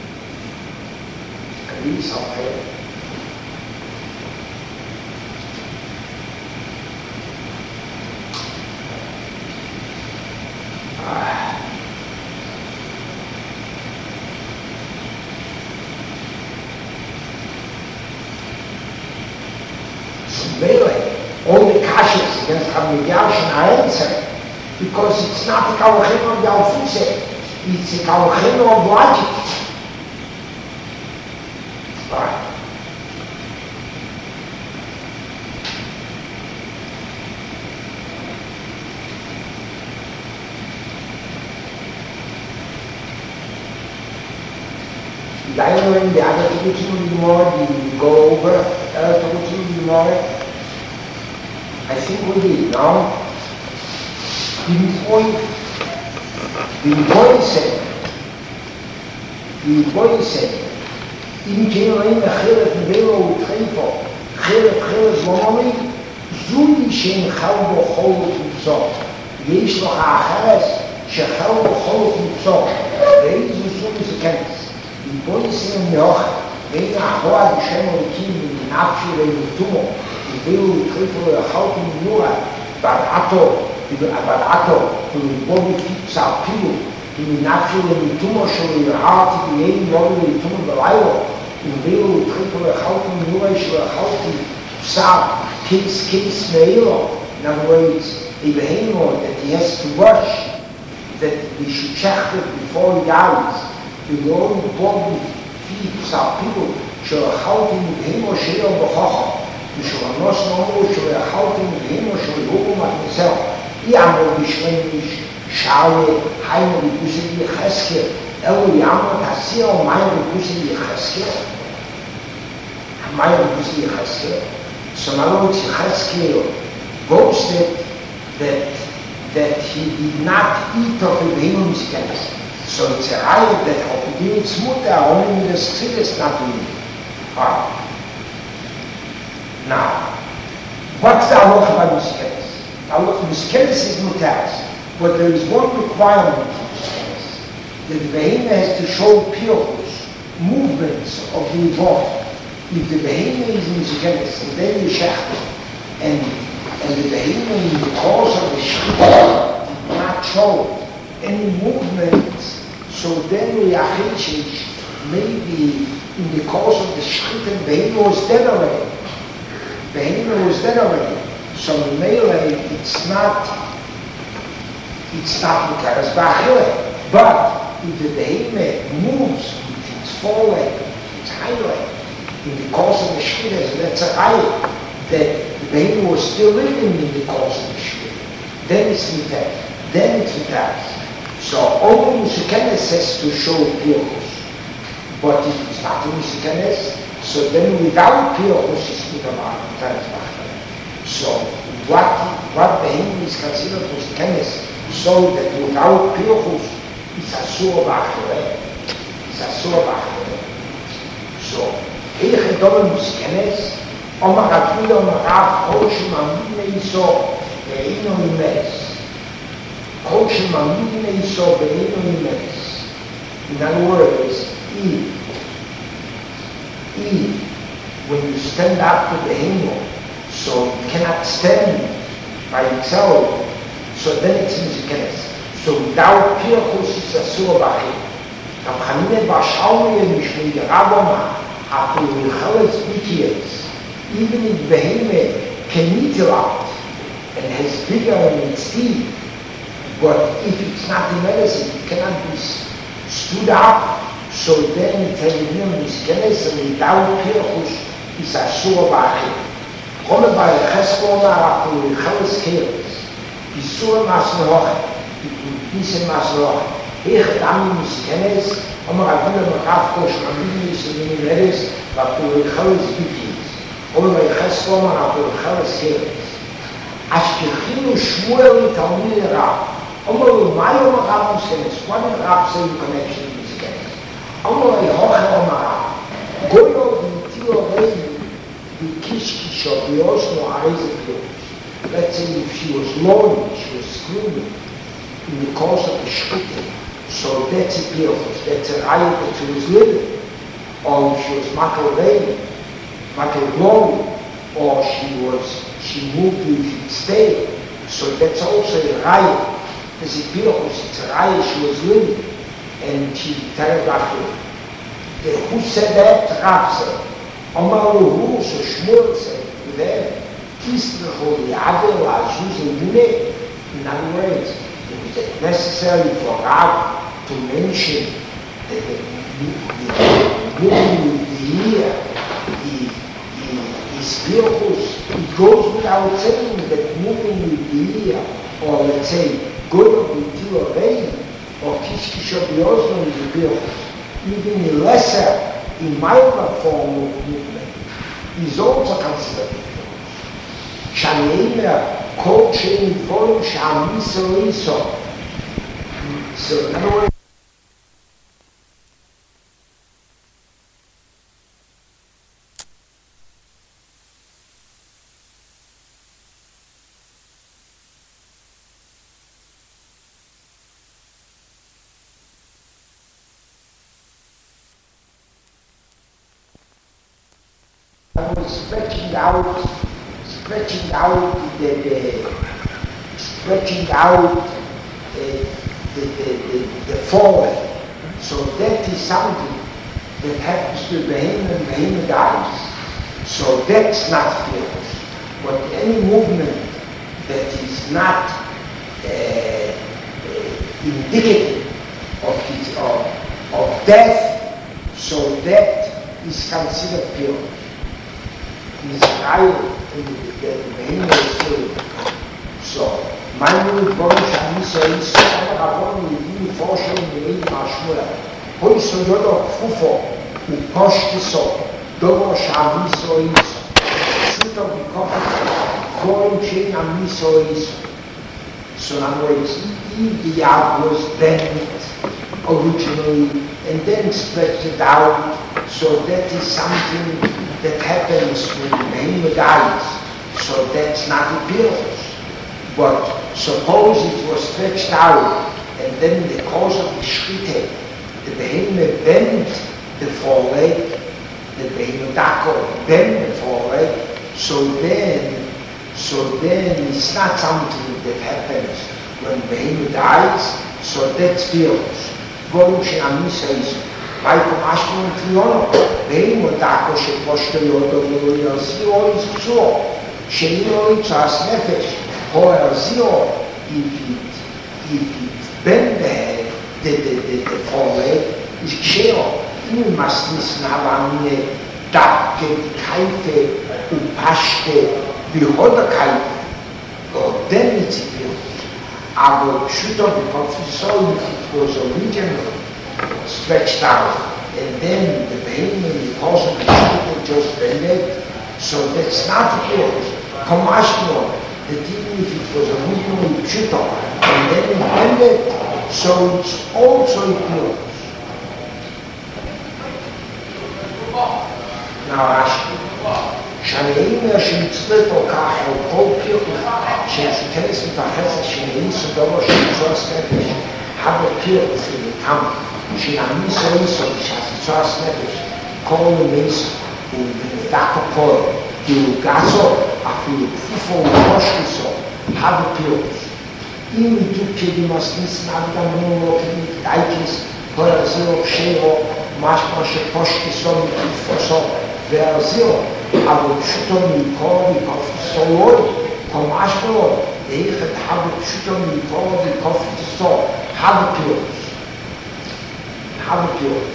The Isa Treifo. All the kashas against Hamigash are answered because it's not a kawachino of Yalfuse, it's a kawachino of logic. Alright. I learned the other Teguchim more, you go over the other Teguchim more. I think we did now. The point, the boy said, the boy said, אם כן רואים אחרת נבלו וטריפו, חרב חרב זמומי, זוי שאינך בו חולת מוצא. יש לך אחרת שחל בו חולת מוצא, ואיזו סוג זה כנס. the boy said נוח, ואין אחוה בשם הולכים מנפשי ומתומו, נבלו וטריפו לחלט מנורה, בדעתו, בדעתו, ולבוא בפיצה אפילו, מנפשי ומתומו שלו ירעתי ביין בו ומתומו בלילה, נבלו וטריפו לחלט מנורה שלו לחלטי פסע, case, case me'ilo. In other words, a behemoth that he has to wash, that we should check it before he dies. The Lord body feeds our people, shall help him with him or shall behocha. We shall not know, shall help him with him or shall go at himself. Yammer Bishwenish, Shale, Haimo Bikusi Yecheske, El Yammer Tasio, Mayo Bikusi Yecheske, Mayo Bikusi Yecheske. So in other words, Yecheske boasted that that he did not eat of the Behemah Miskenes. So it's a right that Hopidin it's mutter, only in the Schiles not to eat. Alright. Now, what's the halacha by Miskenes? Miskenes is mutter, but there is one requirement for Miskenes. That the Behemah has to show pirchus, movements of the Yvonne. If the Behemah is Miskenes, and then you shecht, and and the Behemah in the course of the Shechita did not show any movement, so then we achish maybe in the course of the Shechita, the Behemah was dead already. The Behemah was dead already. So in Melee, it's not, it's not Mutaras Ba'achileh. But if the Behemah moves with its foreleg, its hind leg, in the course of the Shechita, so that's a ayah that the Behemah was still living in the course of the Shechita. Then it's Mutaras. Then it's Mutaras. So only Miskenes has to show pirchus. But if it's not a Miskenes, so then without pirchus it's Mutaras Ba'achileh. So what what Behemah is considered Miskenes, so that without pirchus it's Asur Ba'achileh. It's Asur Ba'achileh. So Heiche Domen Miskenes, Omar Rav Omar Rav, Kol Shemamid Meiso, Ve'eino Imes. Kol Shemamid Meiso, Ve'eino Imes. In other words, if, if when you stand up to the Behemah, so it cannot stand by itself, so then it's Miskenes. So without pirchus it's Asur Ba'achileh. Now Chanine Bashalmi Mishmei Rav Omar, after we Chalas B'Kiyetz, even if Behemah can eat a lot and has bigger in its teeth, but if it's not in medicine, it cannot be stood up, so then it's a Miskenes, and without pirchus it's Asur Ba'achileh. Kome by the Cheskona after we Chalas Keres, Isur Masroch, Isur Masroch, Heich Dami Miskenes, Omar Avila Makav Kosh Ramini Yisraeli Meres, after we Chalas B'Kiyetz. Kome by the Cheskona after we Chalas Keres. Ashkechinu Shmuel Talmid Rav. Omar Umay Omar Rav Miskenes. What did Rav say in connection with Miskenes? Omar Yehoche Omar Rav. Goyo V'Tilo Reini V'Kishkisho V'Yosno Areze Pirchus. Let's say if she was lonely, she was screaming in the course of the Shechita, so that's a pirchus, that's a ayah that she was living. Or if she was Makel Reini, Makel Glory, or she was, she moved with its stay, so that's also a raya. There's a pirchus, it's a raya, she was living, and she turned back to it. Who said that? Rav said. Omar Luhu, so Shmuel said to them, Kislecho Yadel Azuz Yune. In other words, it was necessary for Rav to mention that the moving with the ear is pirchus. It goes without saying that moving with the ear, or let's say, Goyo V'Tilo Reini, or Kishkisho B'Yosno is a pirchus. Even a lesser, in milder form of movement, is also considered pirchus. Shaneimer Kol Shein Dvorim She'amiso Iso. So in other words, stretching out, stretching out the, the stretching out uh, the, the, the, the forward. So that is something that happens to Behemah and Behemah dies. So that's not pirchus. But any movement that is not uh, uh, indicative of, his, of, of death, so that is considered pirchus. Israel in the Behemah is still. So, mein Wunsch an Israel ist, einer Rabon mit ihm Vorstellung der Leben Aschmura. Hoi so jodo Fufo, u Poshti so, Dogo Sham Israel ist. Shuto Bikofet, Vorim Shein Am Israel ist. So in other words, the yard was bent originally and then stretched out. So that is something that happens when the behemoth dies. So that's not a pilus. But suppose it was stretched out and then in the course of the shchita, the behemoth bent the foreleg, the behemoth dako bent the foreleg. So then, so then it's not something that happens when the behemoth dies. So that's pilus. Vorum shenami says, Vaiko Mashmo Triono, behemoth dako sheposhto yodo v'lo yazio izzo, she'ilo itzas nefesh, ho yazio, if it, if it bend the head, the, the, the, the foreleg, is ksheo. You must listen havamine dake kaife upashte v'hoda kaife, or then it's a pilus. Aber pshuto b'kofisol, it was originally stretched out, and then the behemoth, the course of the shchita just bended, so that's not a pilus. Kamashno, that even if it was originally pshuto, and then it bended, so it's also a pilus. Now Rashi, Shaneimah shenitzlet o kach o kol pilus, she'tziteres v'tachesed sheneim sodolo she'tzos nefesh, have a pilus in the camp. Shinami soiso she'tzos nefesh, kol u'meis u'v'dako kol, u'gaso, afilu kfufo u'koshkiso, have a pilus. Im tu kedimas nisnavda mono k'nit daikis, horazio ksheo, mashma she'koshkiso m'kifoso, ve'azio, aber pshuto mikol v'kofiso loi, komashma deichet have pshuto mikol v'kofiso, have a pilus. Have a pilus.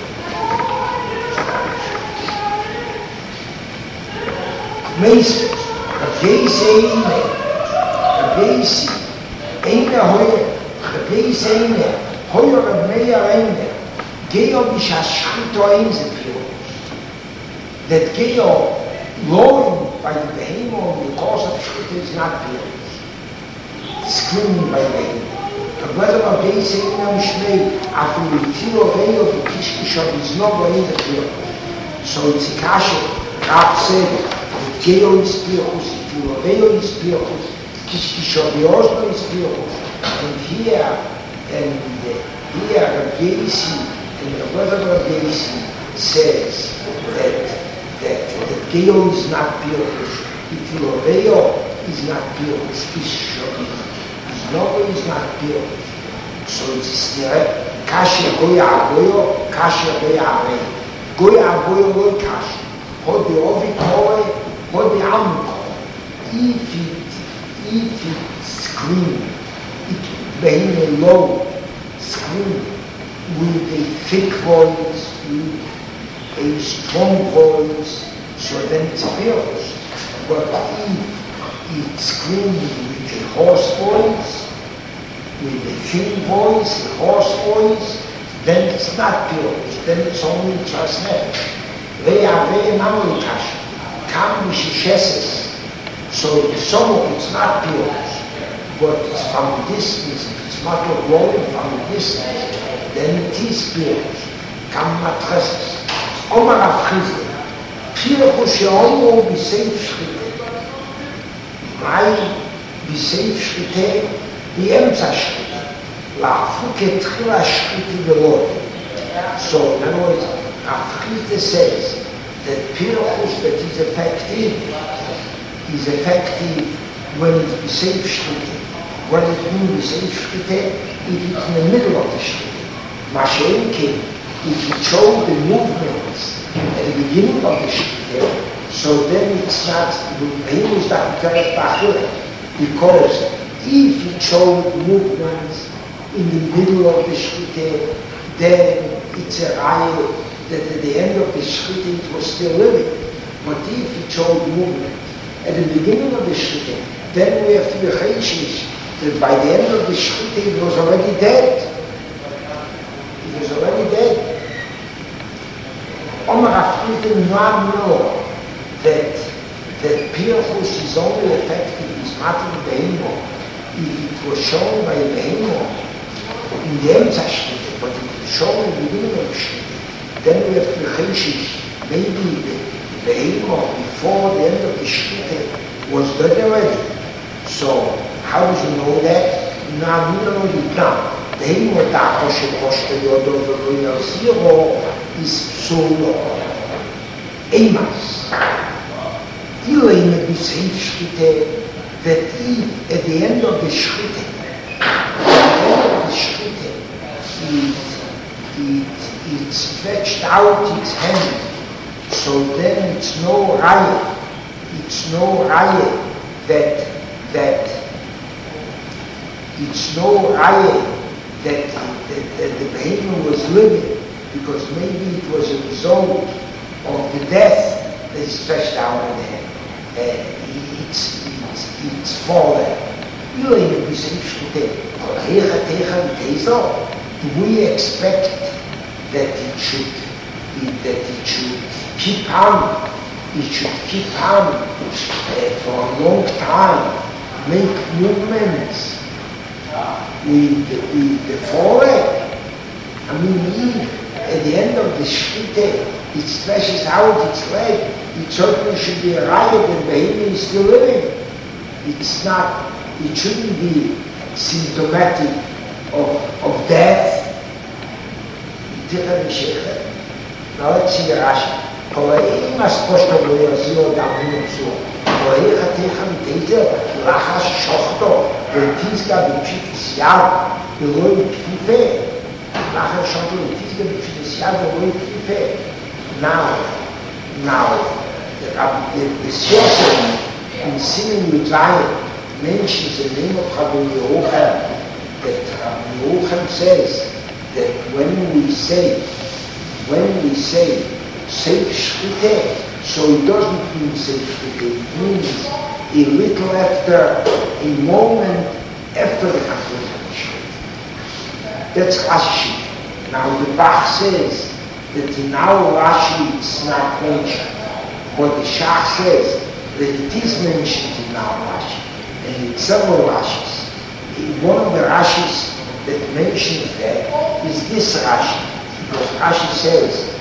Meistes, a geise eine, a geise, eine hoye, a geise eine, hoyer a meyer eine, geo bisha shchito einze pilus. That geo blowing by the behemoth in the course of shchita is not pilus. Screaming by the behemoth. The brother of Gei Seina Mishnei, after the Tilo Rei of the Kishkishon is not going to pilus. So it's a kasha, Rav said, that Geo is pilus, Tilo Rei is pilus, Kishkishon Beosno is pilus. And here, and here Rav Geisi, and the brother of Geisi says that that the Geo is not pilus, the Tilo Rei is not pilus, Kishkishon Nobody is not pilus. So it's direct. Kasha goya agoyo, kasha goya arei. Goya agoyo loy kasha. Hodi ovi koi, hodi am koi. If it, if it scream, it being a low scream with a thick voice, with a strong voice, so then it's pilus. But if it screams with a hoarse voice, with a thin voice, a hoarse voice, then it's not pilus, then it's only just nefesh. They are very namely kasha. Kam mishisheses. So in some it's not pilus, but it's from a distance, if it's not a blowing from a distance, then it is pilus. Kam matreses. Omar Avchizde. Pilus she'omu b'seif shchite. Mai b'seif shchite, באמצע שחיטה, להפוך את תחיל השחיטה ולא. So, in other words, Avchizde says that pilus that is effective is effective when it's b'seif shchita. What does it mean b'seif shchita? If it's in the middle of the shchita. Mashenkin, if you show the movements at the beginning of the shchita, so then it's not, the behemoth is not correct b'achila, because if you show movements in the middle of the shchita, then it's a raya that at the end of the shchita it was still living. But if you show movement at the beginning of the shchita, then we have to be chayshish that by the end of the shchita it was already dead. It was already dead. Omar Avchizde not know that that pilus is only effective is not in the behemoth It was shown by the Behemoth in the Emsa Shkita, but it was shown in the beginning of Shkita. Then we have to Cheshish. Maybe the Behemoth before the end of the Shkita was dead already. So how do you know that? Now we don't know the plan. The Behemoth da Koshe Koshta Yodo V'Roya Zero is Psolo. Emas. Ilene B'Seif Shkita, that if at the end of the Shkita, at the end of the Shkita, it, it, it stretched out its hand, so then it's no riot, it's no riot that, that, it's no riot that, that, that the behemoth was living, because maybe it was a result of the death that is stretched out in the hand. Uh, it's, it's, it's fallen. Do we expect that it should, that it should keep on, it should keep on uh, for a long time, make movements with, with the forehead? I mean, if at the end of the Shkita it stretches out its leg, it certainly should be a riot and the behemoth is still living. It's not, it shouldn't be symptomatic of, of death. Now let's see Rashi. אם הספושטו לא יזיע דמי נפסו, או איך התיכם תיזה לחש שוחטו ותיזגה בפשיטס יד ולא יתקיפה. לחש שוחטו ותיזגה בפשיטס יד ולא יתקיפה. Now, now, the, the, the Sheshem in Simen Yudayim mentions the name of Rabbi Yerucham, that Rabbi Yerucham says that when we say, when we say Seif Shchiteh, so it doesn't mean Seif Shchiteh, it means a little after, a moment after the conclusion of the Shchiteh. That's Rashi. Now the Bach says that in our Rashi it's not mentioned, but the Shach says that it is mentioned in our Rashi, and in several Rashis. One of the Rashis that mentions that is this Rashi, because Rashi says,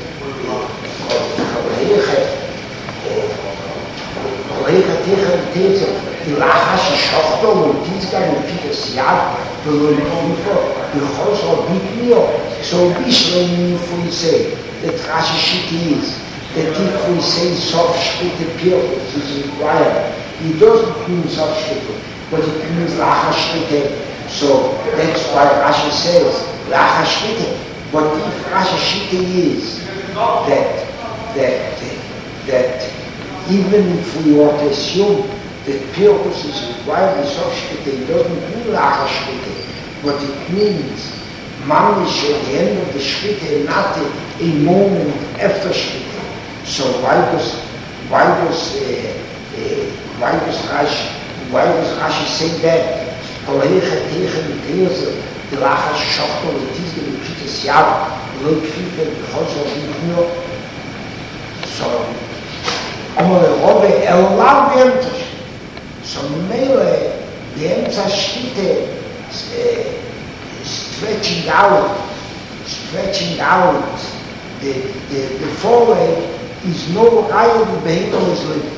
so Bishlam, if we say that Rashi Shiti is, that if we say soft shkita pills is required, it doesn't mean soft shkita, but it means lacha shkita. So that's why Rashi says lacha shkita. But if Rashi Shita is that that that even if we want to assume that pills is required in soft shkita, it doesn't mean lacha shkita, but it means mamish at the end of the shkita, not a, a moment after shkita. So why does why does uh, uh, why does Rashi why does Rashi say that? So so Mele the Emsa Shkita stretching out stretching out the the, the forehead is no higher than the behemoth is living.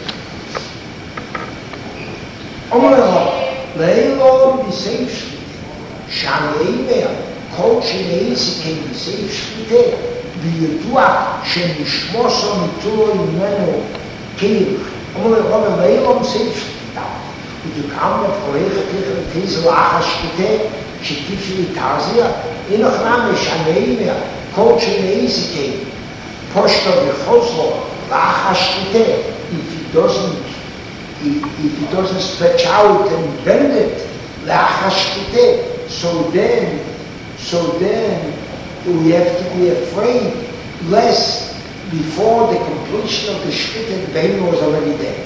Leilon b'seif shkita, shameimer kol sheneisi ken b'seif shkita, v'yedua shenishmoso mitulo imenu kirch. Omer Rabbi leilon b'seif shkita. Und du kam mit Korecha Tichel Tizel Acha Shkita, shetifshi itazia, inoch name shameimer kol sheneisi ken. Poshta v'choslo lacha shkiteh, if he doesn't, if, if he doesn't stretch out and bend it, lacha shkiteh, so then, so then we have to be afraid lest before the completion of the shkiteh, the baby was already dead.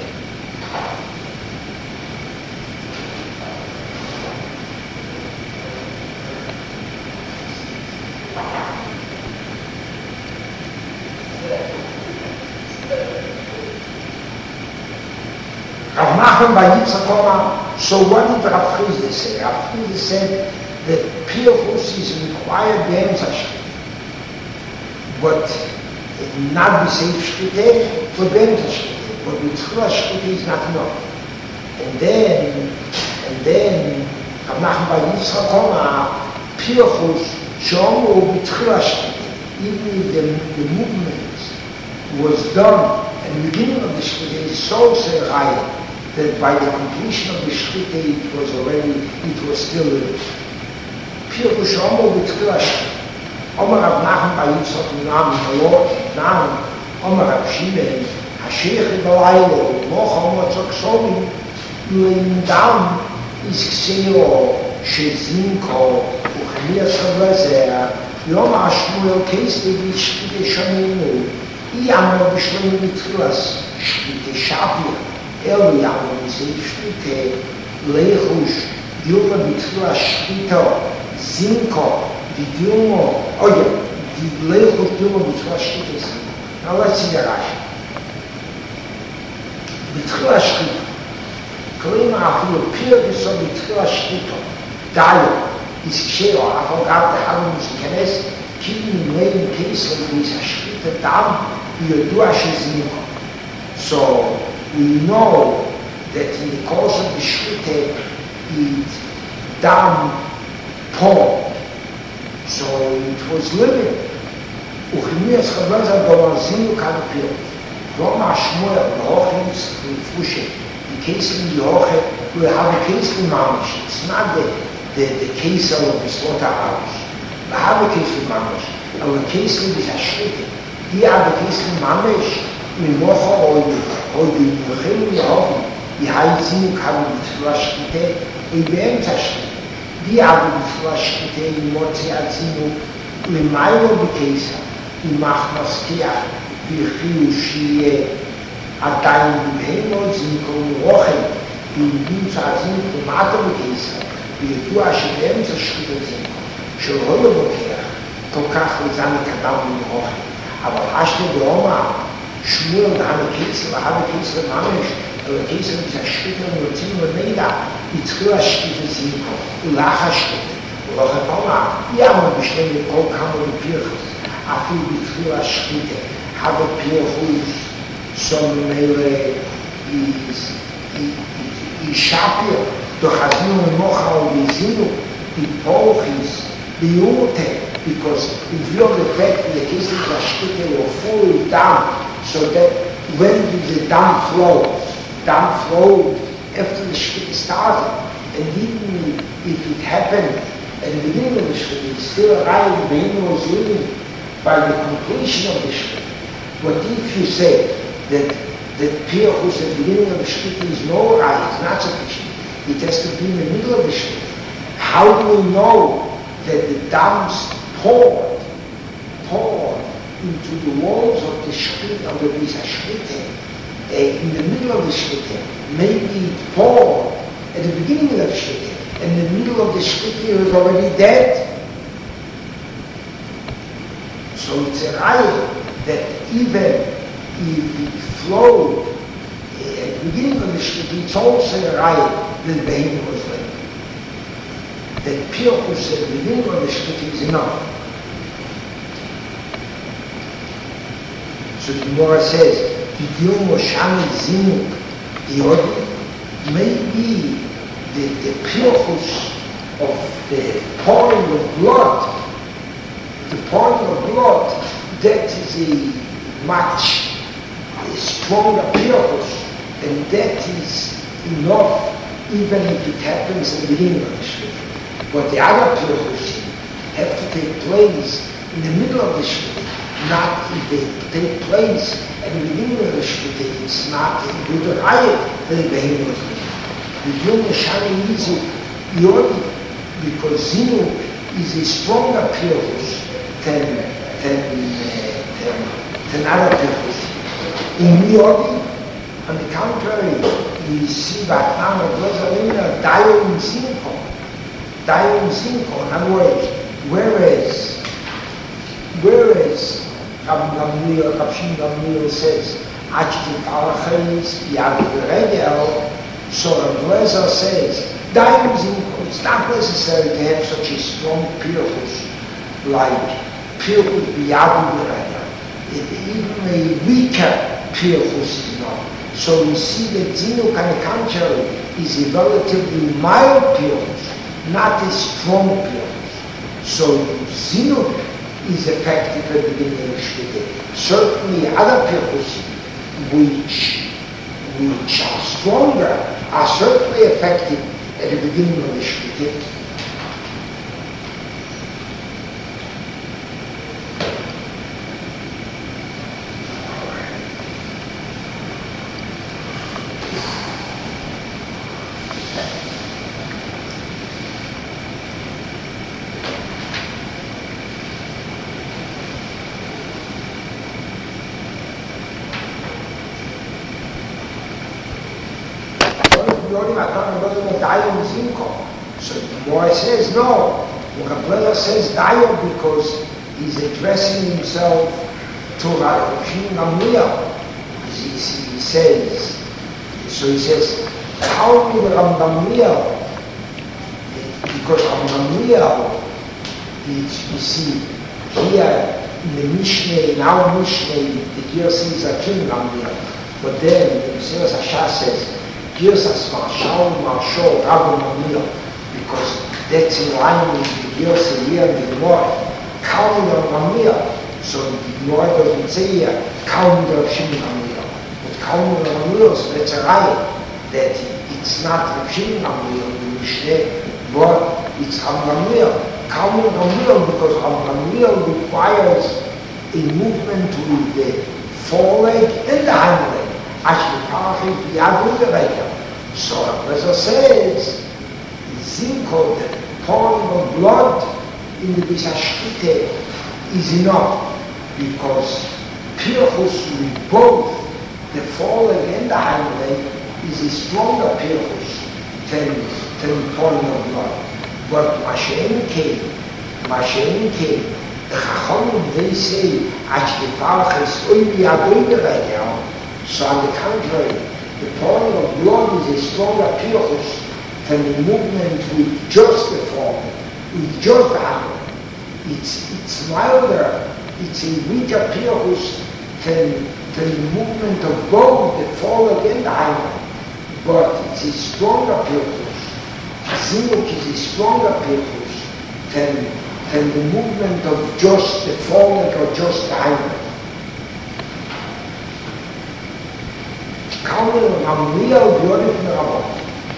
Rav Nachman by Yitzchak Omar, so what did Rav Friede say? Rav Friede said that Pirchus is required Be'emtza Shchita. But it not be safe Shchita for Be'emtza Shchita. But B'tchila Shchita is not enough. And then, and then, Rav Nachman by Yitzchak Omar, Pirchus, Shomu B'tchila Shchita. Even if the, the movement was done at the beginning of the Shchita, is so Serayah, that by the completion of the Shchita, it was already, it was still living. Pirchus Shomu B'tchila Shchita. Omar Rav Nachman by Yitzchak Nam, the Lord, Nam, Omar Rav Shimon, Hashech Balaylo, Mocha Omar Tzok Somi, דם, Iskseyo, Shezinko, Uchemias Chavazeh, יום השמואל קייסטי בשחיטה שנינו, יאמר בשלום מתחילס, שחיטה שפיה, אלו יאמר מסעיף שחיטה, לחוש, דיומה בתחילס שחיטה, זינקו, דיומה, אוי, לחוש דיומה בתחילס שחיטה זינקו. Now let's see the Rashi. בתחילס שחיטה, כלומר אפילו פיר בסוד בתחילס שחיטה, דיו, is geschehen, aber gab der Herr muss kennen, kippen im Leben Käse, wie es erschritte Damm, wie er durchgesehen hat. So, we know that in the course of the Schritte, it Damm poured. So, it was living. וכמי הסחבר זה דורזינו כאן פיר. רום השמואל, בהוכנס, בפושה, the case in the hoche, we have a case in Mamish. It's not the the, the case of the slaughterhouse. We have a case in Mamish. Our case in the Hashritte. Here have a case in Mamish. In Mocha or the Mukhim Yehovi. The Haizinu have the Tflashkite. In Be'emtza Shkite. Here have the Tflashkite in Motzi Azinu. In Mairo Bekesa. In Machmaskia. In Chiyushie. עדיין בהמות זינקו מרוחם, באמצע הזינקו מטה בקיסר, בידוע שבאמצע שחיט הזינקו, שלא לבוקח, כל כך לזן הקדם מרוחם. אבל השתה באומה, שמואל דהן הקיסר, והד הקיסר ממש, אבל הקיסר זה השחיט המרוצים ומידע, התחיל השחיט הזינקו, ולאח השחיט. ולאחר פעמה, יאמר בשלם לכל כמה לפירחס, אפילו בתחיל השחיט, had a פירחוס, some mele is is shapir to hazinu mocha o bizinu the pochis the ute because in view of the fact that the case of the shkite were full down so that when the dam flows dam flowed after the shkite started and even if it happened at the beginning of the shkite it's still arrived the beginning was living by the completion of the shkite. But if you say that the Pirchus at the beginning of the Shkita is no right, it's not sufficient. It has to be in the middle of the Shkita. How do we know that the dams poured, poured into the walls of the Shkita, of the Bisa Shkita, uh, in the middle of the Shkita? Maybe it poured at the beginning of the Shkita, and the middle of the Shkita was already dead. So it's a right that even if it flowed at the beginning of the Shkita, it's also a right that the Behemoth was living. That Pirchus at the beginning of the Shkita is enough. So the Gemara says, Yom Moshami Zinu Yodi, maybe the, the Pirchus of the pouring of blood, the pouring of blood, that is a much stronger Pirchus, and that is enough even if it happens in the beginning of the Shkita. But the other Pirchus have to take place in the middle of the Shkita, not if they take place at the beginning of the Shkita. It's not a good riot that the behavior was made. The Yom Shani is Yodi, because Zinu is a stronger Pirchus than, than, uh, than, than other Pirchus. In Yodi, on the contrary, we see Batman of Rosalina, Dayon Zinko. Dayon Zinko, in other words, whereas, whereas, Rabbi Gamliel, Rabbi Shimon Gamliel says, Achti Palachais, Yad Regel, So a Blazer says, Daim Zinko, it's not necessary to have such a strong Pirchus like Pirchus Biyadu Beraya. Even a weaker Pirchus is not. So we see that Zinuk, on the contrary, is a relatively mild Pirchus, not a strong Pirchus. So Zinuk is effective at the beginning of Shvite. Certainly other Pirchus which, which are stronger are certainly effective at the beginning of the Shvite. So the boy says no. The brother says Dayo because he's addressing himself to Rabbi Gamliel. He, he says, so he says, how will Rabbi Gamliel? Because Rabbi Gamliel, you see, here in the Mishnah, in our Mishnah, the Girsa is a King Gamliel. But then the Mesilas Hashas says, Girsas Marshal, Marshal, Rabbi Gamliel, because that's in line with the Girsa here in the Gemara. Kaum der Gamliel. So the Gemara doesn't say here, Kaum der Shimon Gamliel. But Kaum der Gamliel, so that's a right, that it's not Rav Shimon Gamliel in the Mishnah, but it's Rav Gamliel. Kaum der Gamliel, because Rav Gamliel requires a movement with the foreleg and the hind leg. So a professor says, Zinko, the pouring of blood in the Bisashkite is enough because Pirchus with both the foreleg and the hind leg is a stronger Pirchus than, than pouring of blood. But Mashenke, Mashenke, the Chachamim, they say, Achkefarches, Oibi Adoiberayah. So on the contrary, the pouring of blood is a stronger Pirchus than the movement with just the form, with just the hand. It's, it's milder, it's a weaker Pirchus than, than the movement of both the foreleg and the hind, but it's a stronger Pirchus. Zinuk is a stronger Pirchus than, than the movement of just the foreleg or just the hind. Kaum Gamliel Bjorif Merabon.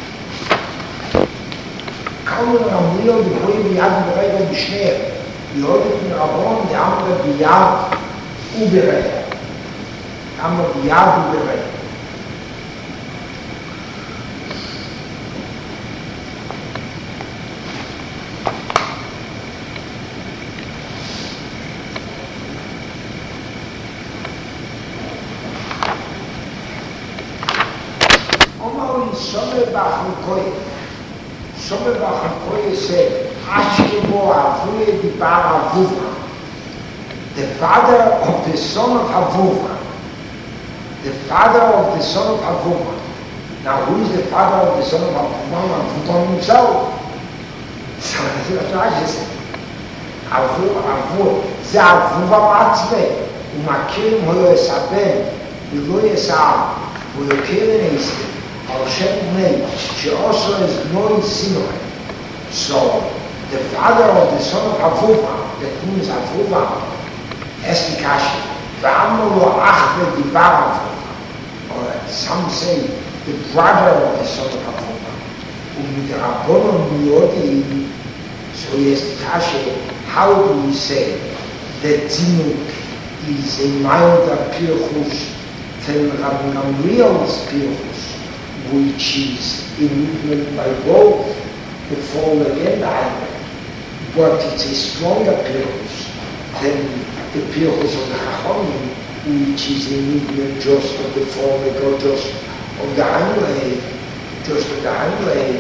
Kaum Gamliel Bjorif Biyad Berega Bishneer. Bjorif Merabon, the Amr Biyad Uberega. Amr Biyad Uberega. Somer Bachnukoye. Somer Bachnukoye said, Ashkebo Avuye di Bar Avuva. The father of the son of Avuva. The father of the son of Avuva. Now who is the father of the son of Avuva? Avuva himself. So that's what Rashi said. Avuva, Avuva. Ze Avuva Matzve. Umakirim hoyo esabem. Vilo yesab. Hoyo kirin eistim. Al-Shem Mei, she also is known Sinai. So, the father of the son of Avuva, that means Avuva, Estikashi, V'amolo Achve Dibar Avuva. Or some say, the brother of the son of Avuva. Umid Rabbonon Miyodi, so Estikashi, how do we say that Zinuk is a milder Pirchus than Rabbi Gamliel's Pirchus, which is a movement by both the foreleg and the hind leg, but it's a stronger Pirchus than the Pirchus of the Chachamim, which is a movement just of the foreleg or just of the hind leg, just of the hind leg.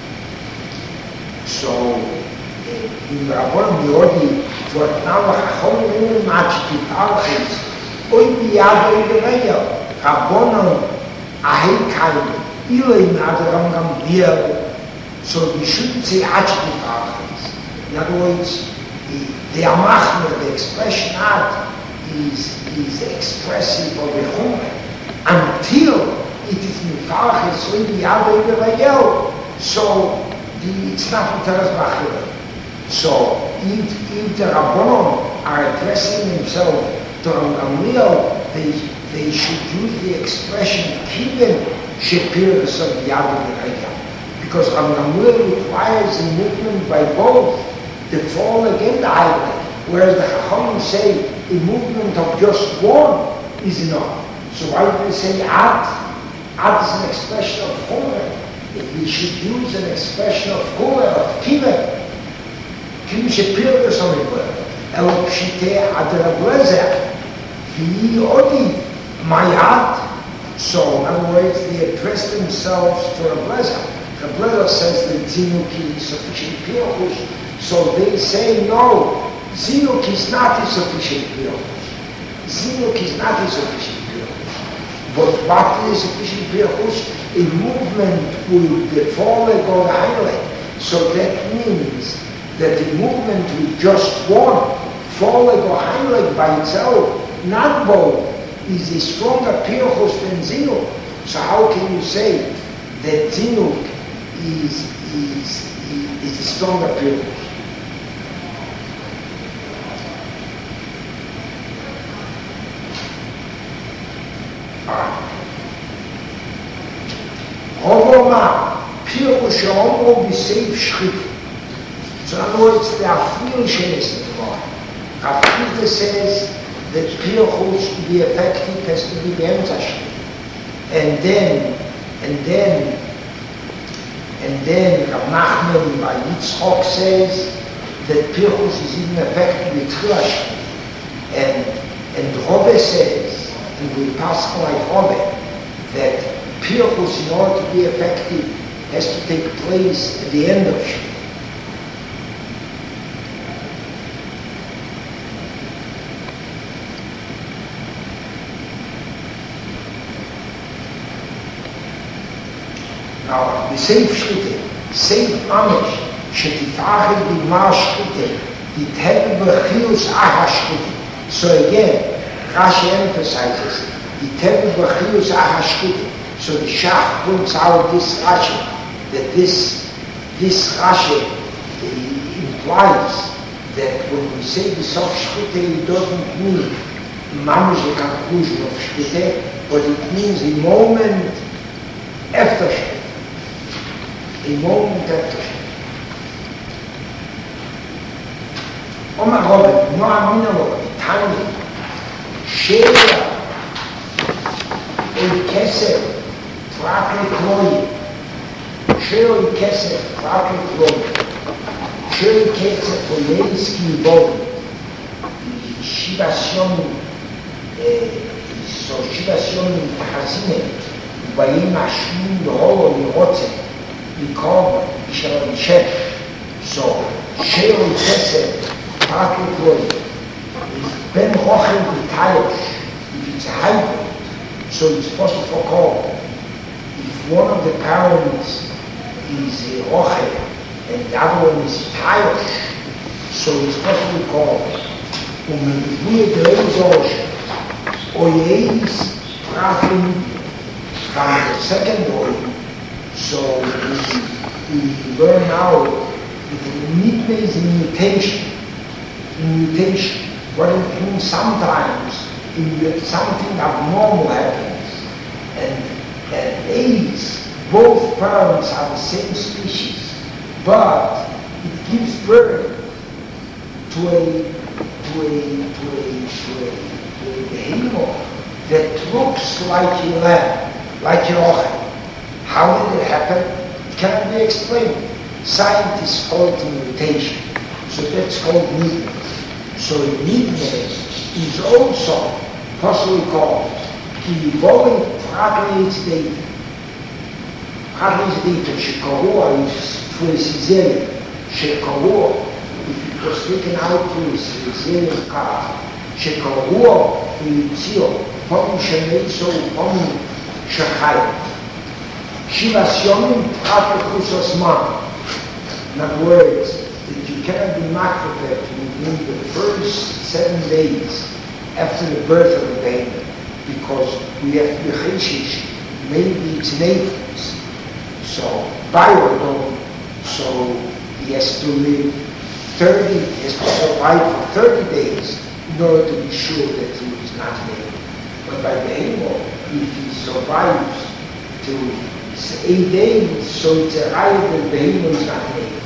So, in Rabban Yodi, for now the Chachamim match the Parchis, Oy Biyad Oy Bereyah, Rabbanon Ahei Kalim, Ilay Nadaram Gamliel, so we shouldn't say Achki Parachis. In other words, the, the Amachna, the expression Ad, is, is expressive of the Chumre until it is Mifarachis really Yadei B'Vayel. So the, it's not Mutaras Bachila. So if, if the Rabbanon are addressing themselves to Gamliel, they, they should use the expression Kibben Shepir of the Yadei B'Vayel. Because Gamliel requires a movement by both to fall again the highway. Whereas the Chachamim say a movement of just one is enough. So why do they say Ad? Ad is an expression of Chomer. We should use an expression of Chomer, of Kibbeh. Kibbeh Shepir somewhere. El Pshiteh Ad Rablezer. V'yi Odi Mayad. So in other words, they address themselves to Rablezer. Rablezer says that Zinuk is sufficient Pirchush. So they say no. Zinuk is not a sufficient Pirchush. Zinuk is not a sufficient Pirchush. But what is sufficient Pirchush? A movement with the Foleg or the Heilig. So that means that the movement with just one Foleg or Heilig by itself, not both, is a stronger Pirchush than Zinuk. So how can you say that Zinuk is, is, is a stronger Pirchush? Roma, Pirchush Omro b'Seif Shchit. So in other words, there are three Rishonis in the Gemara. Rav Chizda says that Pirchush to be effective has to be Be'emtza Shchit. And then, and then, and then Rav Nachman by Yitzchok says that Pirchush is even effective with Tchila Shchit. And, and Robbe says, and we pass like Robbe, that Pirchush, in order to be effective, has to take place at the end of Shchit. Now, the Seif Shchit, Seif Amish, Shetifachid B'Mar Shchit, the Tevbe B'Chiyus Aha Shchit. So again, Rashi emphasizes, the Tevbe B'Chiyus Aha Shchit. So the Shach points out this Rashi, that this, this Rashi implies that when we say the Sof Shchite, it doesn't mean mamish the conclusion of Shchite, but it means a moment after Shchite. A moment after Shchite. Omar Robert, no Aminalo, Tanya, Sheila, El Kesef, Frakle Kloye, Sheila Kesef, Frakle Kloye, Sheila Kesef, Polensky Bol, Shivasyon, so Shivasyon Hasine, Bayim Ashmin, the whole of the Rotze, Nikov, Shel Shech. So, Sheila Kesef, Frakle Kloye, Ben Rochel Vitayosh, if it's a hybrid, so it's possible for call. If one of the parents is a Rochel and the other one is Tayosh, so it's possible to call. Um we Drezosh, Oyes, Rafin, from the second boy, so we, we learn now that the Nitme is a mutation. In mutation. What it means sometimes, in something abnormal happens, and at age, both parents are the same species, but it gives birth to a to a to a to a, to a behemoth that looks like a lamb, like a rochel. How did it happen? It cannot be explained. Scientists call it a mutation, so that's called movement. So a nidme is also possibly called ki evolving fragments data. Fragments data, shekavua is for a Caesarean. Shekavua, if it was taken out to a Caesarean car, shekavua, in Yitzio, pom shemeitzo, pom shechayim. Shivas Yomim Prat Lechusos Man. In other words, that you cannot be makrovet within the first seven days after the birth of the baby, because we have to be cheshish, maybe it's neighbors. So, biodome, so he has to live thirty, he has to survive for thirty days in order to be sure that he is not native. But by the animal, if he survives to eight days, so it's a right that the animal is not native.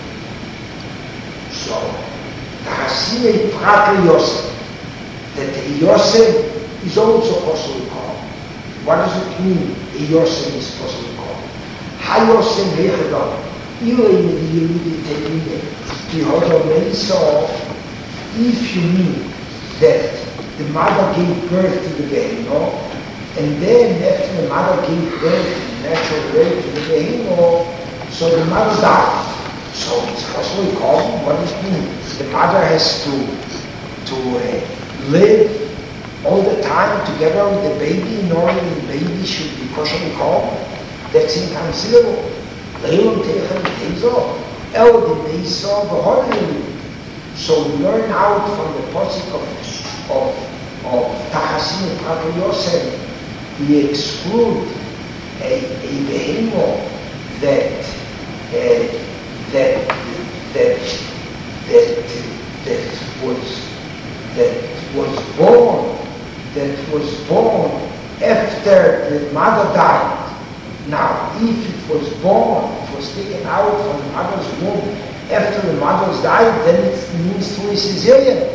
So, the Hasimei Prat Yosef, that Yosef is also possibly called. What does it mean, Yosef is possibly called? Ha-Yosef Hechadon, Ilay Mediyudi Tekine, Kihodon Meisov, if you mean that the mother gave birth to the behemo, and then after the mother gave birth in natural way to the behemo, so the mother died. So it's possibly called, what does it mean? The mother has to, to uh, live all the time together with the baby in order that the baby should be kosherly called. That's inconceivable. Leilum Teichem Teizo, El de Meiso V'Holim. So we learn out from the posik of, of, of Tahasim Prat Yosef, we exclude a, a behemo that uh, that that that that was that was born that was born after the mother died. Now, if it was born, it was taken out from the mother's womb after the mother's died, then it means through a cesarean,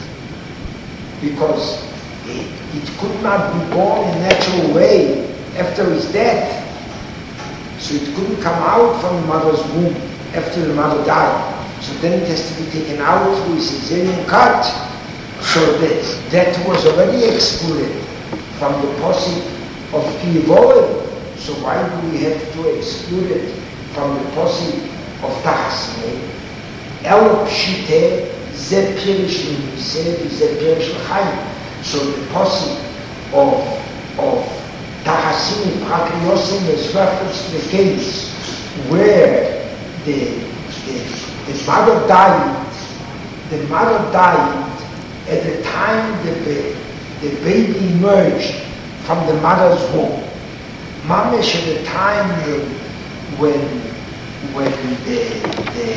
because it, it could not be born in a natural way after his death, so it couldn't come out from the mother's womb after the mother died. So then it has to be taken out through a cesarean cut. So that that was already excluded from the posik of Pivolim. So why do we have to exclude it from the posik of Tachasmei? El Pshite Ze Pirish L'Miseh Ze Pirish L'Chaim. So the posik of of Tachasmei Prat Yosef is reference to the case where the, the the mother died. The mother died at the time the baby, the baby emerged from the mother's womb. Mamish at the time when when the the,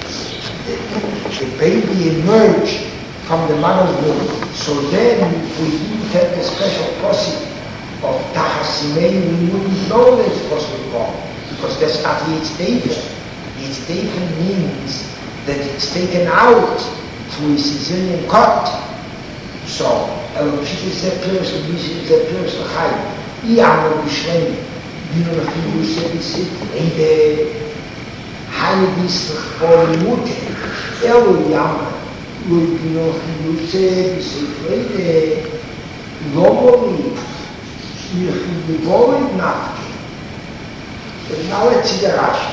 the the baby emerged from the mother's womb. So then we didn't have the special posik of Tahasimei, we wouldn't know that it's possible wrong, because that's not Yitz David. Yitz David means that it's taken out through a cesarean cut. So, Elohim is that person, is that person high. Iamar Bishleim, Bino Lachim Yusef Yisit, and the high Bisrach or Mute, Elo Yamar, Lui Bino Lachim Yusef Yisit, Leide, Lomoli, Yachim Bibolim Nafki. So now let's see the Rashi.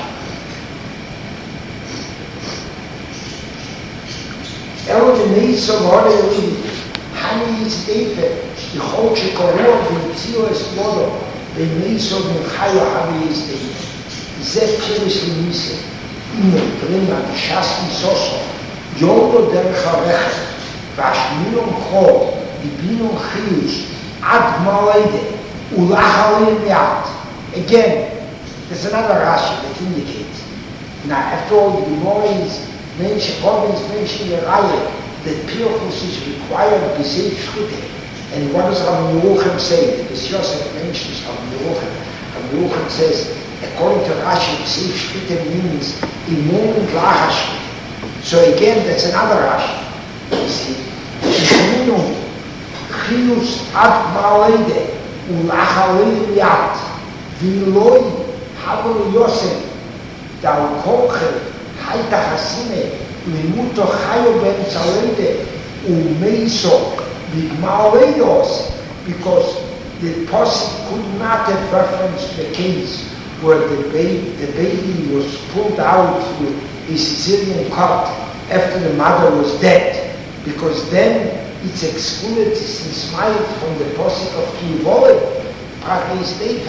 Elo the Neitz of Hore Hani Yitz David, the whole Shekorah, the Yitzio Esmodo, the Neitz of Mechayo Hani Yitz David. Zeh Pirish L'Miseh, Ime, Prima, Shasmi Soso, Yodo Derech HaRechel, Vashminon Chol, Dibinon Chiyush, Ad Maleide, Ulach Yat. Again, there's another Rashi that indicates. Now, after all, the Gemara is mentioned, always mentioning the Raya, that Pirchus is required to say Shchute. And what does Rabbi Yerucham say? This Yosef mentions Rabbi Yerucham. Rabbi Yerucham says, according to Rashi, say Shchute means Imun Lachashchute. So again, that's another Rashi. You see, Ishminun, Chiyus Ad Maleide, Ulach Yat, Viloi, Havol Yosef, Dal Kochel, Haita Hasime, Limuto Chayo Ben Tzaleide, Umeiso, Bigmaleidos, because the posik could not have referenced the case where the baby, the baby was pulled out with a cesarean cut after the mother was dead, because then it's excluded, it's smiled from the posik of Kivolim, Prat Yisdeivet.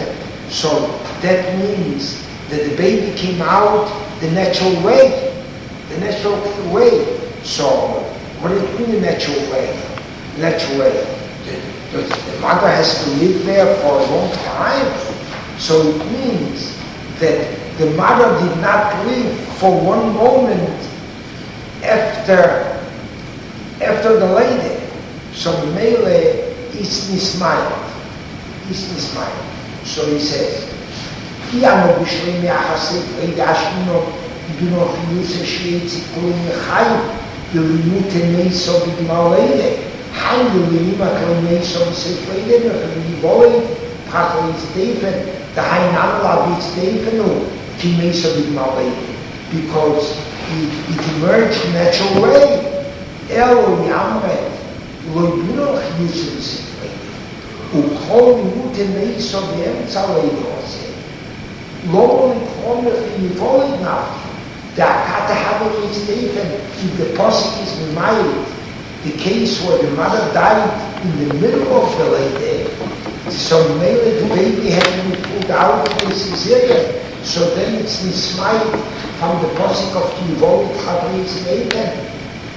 So that means that the baby came out the natural way, the natural way. So what does it mean the natural way? Natural way. The, the, the mother has to live there for a long time. So it means that the mother did not live for one moment after after the lady. So Mele is nismayat. Is nismayat. So he says, Kiano b'shlei me'achasei v'idashmino b'duno chiyuse she'etzi kuli mechayim v'limute meiso b'gmal leide haim v'limima kli meiso b'sef leide v'chli pachli tzdefen d'hainam la b'tzdeifenu ki meiso b'gmal leide, because it, it emerged natural way. Elo yamret lo b'duno chiyuse b'sef וכל לימוד מייסו באמצע לילה עושה. לא לקרוא לבולד נפשי. דאקת החבר להצטייפן, if the posik is reminded, the case where the mother died in the middle of the lady, so maybe the baby had to be pulled out of the cesarean, so then it's nismayed from the posik of Kivolid Chaber Yitzteifen.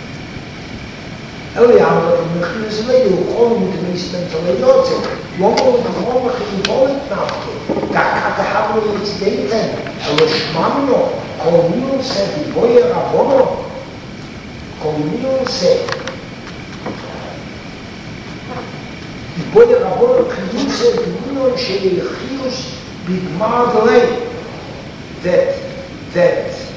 Eli Amr, the Mechir is a lady who called him to Nisman to lay Yotze. Lomo, the Chomach, in Volit Nafke. Gakat the Haber Yitzteifen. Elo Shmamno. Kolmino said, the boy Rabono. Kolmino said, the boy Rabono, Chiyus said, the Mino Shei Chiyus Bigmar Delay. That, that,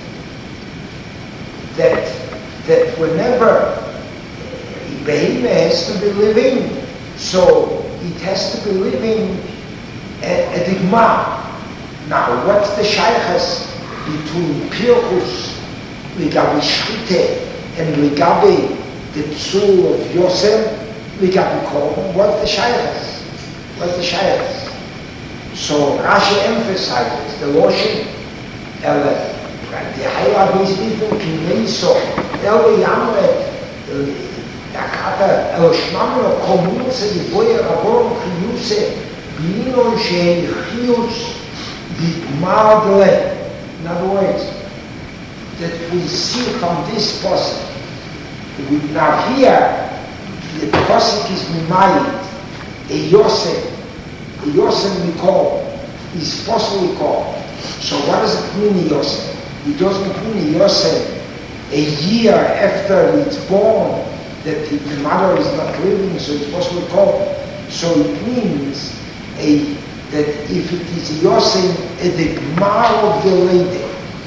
that, that whenever Behemah has to be living, so it has to be living at, at the Gmar. Now, what's the shaykhs between Pirchus, Ligabi Shchite, and Ligabi the Psul of Yosef, Ligabi Korban? What's the shaykhs? What's the shaykhs? So Rashi emphasizes the Loshin, Ele, the Hayla Bezbifin Kineiso, Ele Yamret, Akata el shmamno komunse di boye rabon chiyuse binon shei chiyus bigmardle. In other words, that we see from this posik. Now here, the posik is mimayit, a Yosef, a Yosef Mikol, is possibly called. So what does it mean a Yosef? It doesn't mean a Yosef a year after it's born, that the, the mother is not living, so it's possibly called. So it means a, that if it is Yosem at the Gmar of the lady,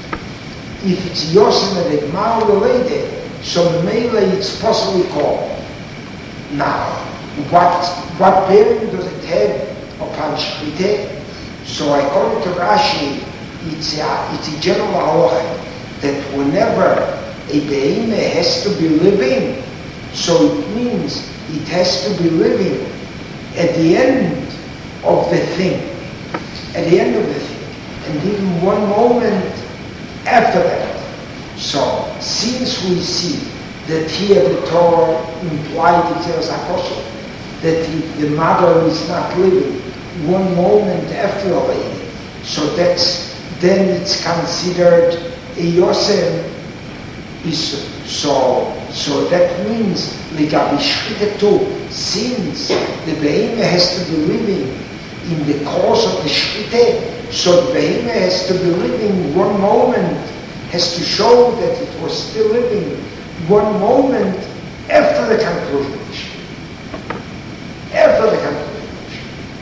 if it's Yosem at the Gmar of the lady, so Mele it's possibly called. Now, what what bearing does it have upon Shchite? So according to Rashi, it's a, it's a general halacha that whenever a Behemah has to be living, so it means it has to be living at the end of the thing, at the end of the thing, and even one moment after that. So, since we see that here the Torah implied, it tells Apostle, that the, the mother is not living one moment after the lady, so that's, then it's considered a Yosef. Is so so that means Ligabi Shchite too, since the Behemah has to be living in the course of the Shchite, so the Behemah has to be living one moment, has to show that it was still living one moment after the conclusion of the Shchite. After the conclusion of the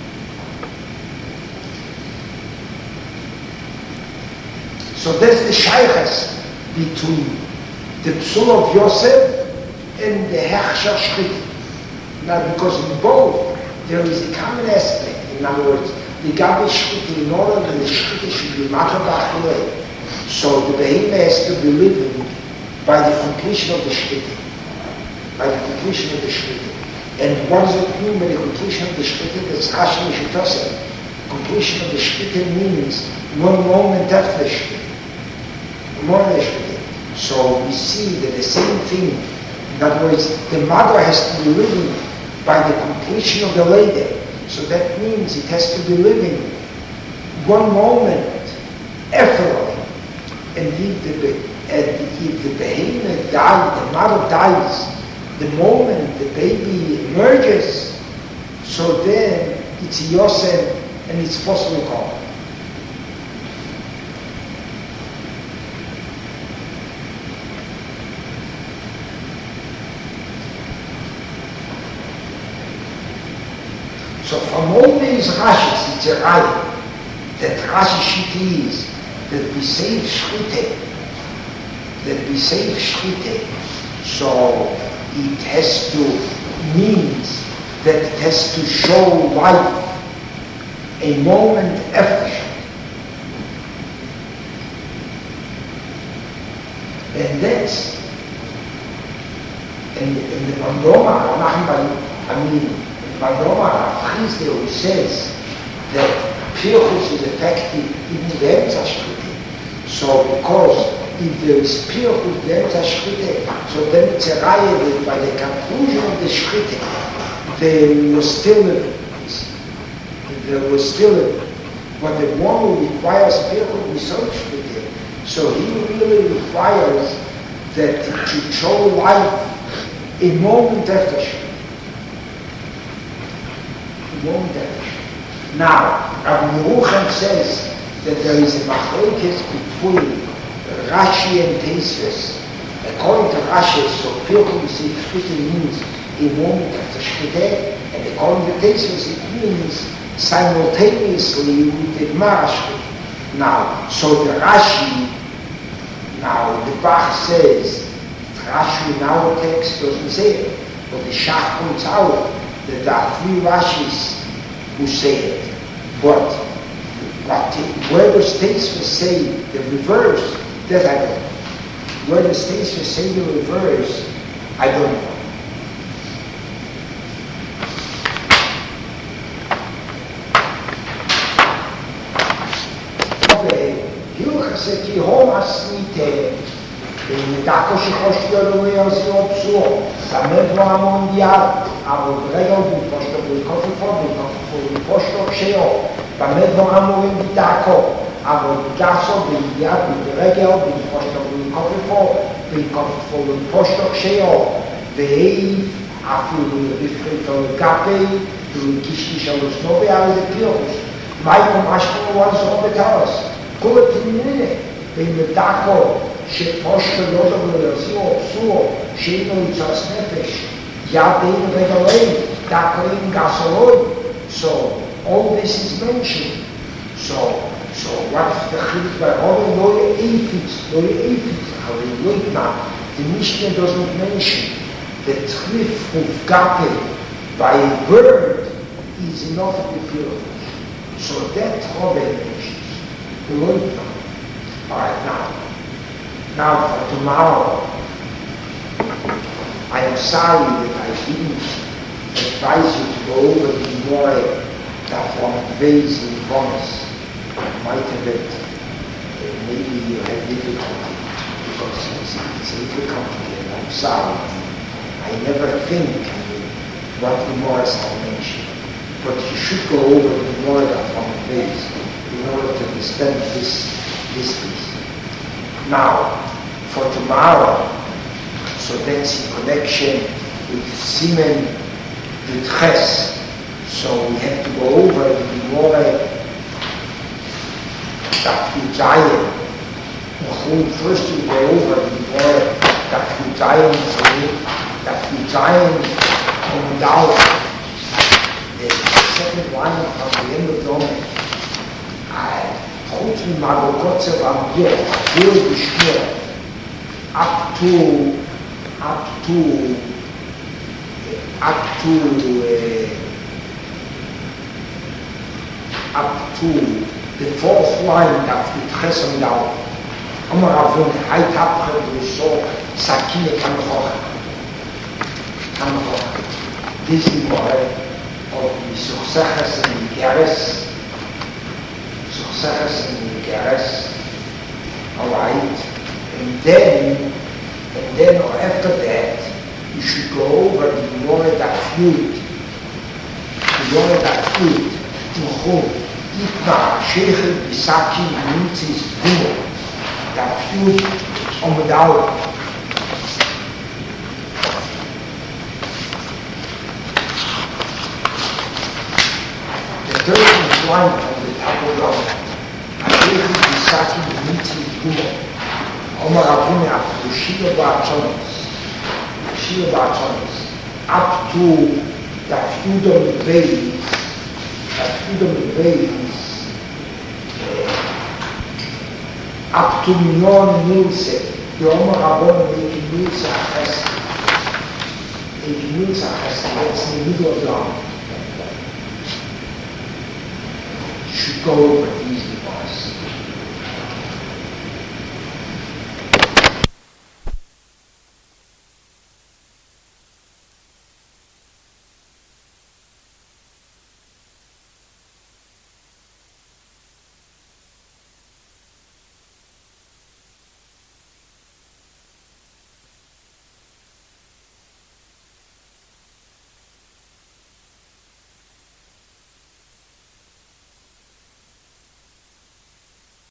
Shchite. So there's the shaykhs between the Psul of Yosef and the Hechsher Shchite. Now, because in both there is a common aspect. In other words, the Gabi Shchite, in order that the Shchite should be Matabach, so the Behemah has to be living by the completion of the Shchite. By the completion of the Shchite. And what does it mean by the completion of the Shchite? That's Rashi Mishitose. Completion of the Shchite means one moment after the Shchite. One moment after the Shchite. So we see that the same thing, in other words, the mother has to be living by the completion of the lady. So that means it has to be living one moment, after and if the, and if the behemoth dies, the mother dies, the moment the baby emerges, so then it's Yosef and it's possible to come. So from all these Rashis, it's a right that Rashi Shita is that we say Shchite, that we say Shchite, so it has to, means that it has to show life a moment after. And that's, and, and the Mandoma, I mean, Mandoma Frisdale, who says that Pirchus is effective in the Emtza Shchite. So because if there is Pirchus in the Emtza Shchite, so then it's a raya that by the conclusion of the Shchite, there was still a, there was still a, but the one who requires Pirchus without Shchite, so he really requires that to show life a moment after Shchite. Now, Rabbi Yerucham says that there is a machlokes between Rashi and Tosfos. According to Rashi, so Pirchus Shchite means a moment after Shchite, and according to Tosfos, it means simultaneously with the Gemara Shchite. Now, so the Rashi, now the Bach says, Rashi in our text doesn't say it, but the Shach points out that there are three Rashis who say it. But what, where does Tosfos say the reverse? That I don't know. Where does Tosfos say the reverse? I don't know. Hilchas et Yehomas Nite, דקו שחושדו לא יעשו פסור, סמד לו המונדיאל, אבל ברגע הוא פושטו בלקופפו, בלקופפו בלפושטו כשאו, במד לו המורים בדקו, אבל גסו בידיעת ברגע הוא בלפושטו בלקופפו, בלקופפו בלפושטו כשאו, והיא אפילו בפריטו לגבי, ולגישתי שלוש נובי על זה פירוש. מה יקום אשכו וואנזו בטרס? כל התמינה, במדקו, שפושטו יודו ולעשו פסור, שאינו יצוס נפש, ידעים רגלים, דקרים גסולוי. So, all this is mentioned. So, so what's the chiluk by all the neue Eifitz, neue Eifitz, hallelujah. The Mishnah doesn't mention the cliff of Gape by a bird is enough to be pure. So that Rabbi mentions. Hallelujah. All right, now. Now for tomorrow, I am sorry that I didn't advise you to go over the more that one ways in bonus. Might have been, uh, maybe you had difficulty because it's, it's a little complicated. I'm sorry. I never think what the Morris I mentioned, but you should go over the more that one ways in order to understand this this piece. Now, for tomorrow, so that's in connection with Simen with Ches. So we have to go over the Gemara that we giant. First we go over the Gemara that we giant, that we giant and down. The second line of the end of the Domain. חוץ ממעגוקות צבאמיות, עבור בשמור, up to, up to, up to, uh, up to the fourth line that we chesam down. Amar Avon, hay tapcher v'so, sakine kamchocha. Kamchocha. This is more of the success and the Geras, success and the Geras, all right? And then, and then after that, you should go over the Gemara that fluid, the Gemara that fluid, to whom, Itna Sheikh Isaki Mitzis Gumo, that feud Omadawa. The thirteenth line of the Taberah, Sheikh Isaki Mitzis Gumo, Omar Abuna, the Shia Bartonis, Shia Bartonis, up to that feud of the Veils, that feud of the Veils, up to Minon Nilse, the Omar Abuna making Nilse Achesed, making Nilse Achesed, that's in the middle of the arm. Should go over these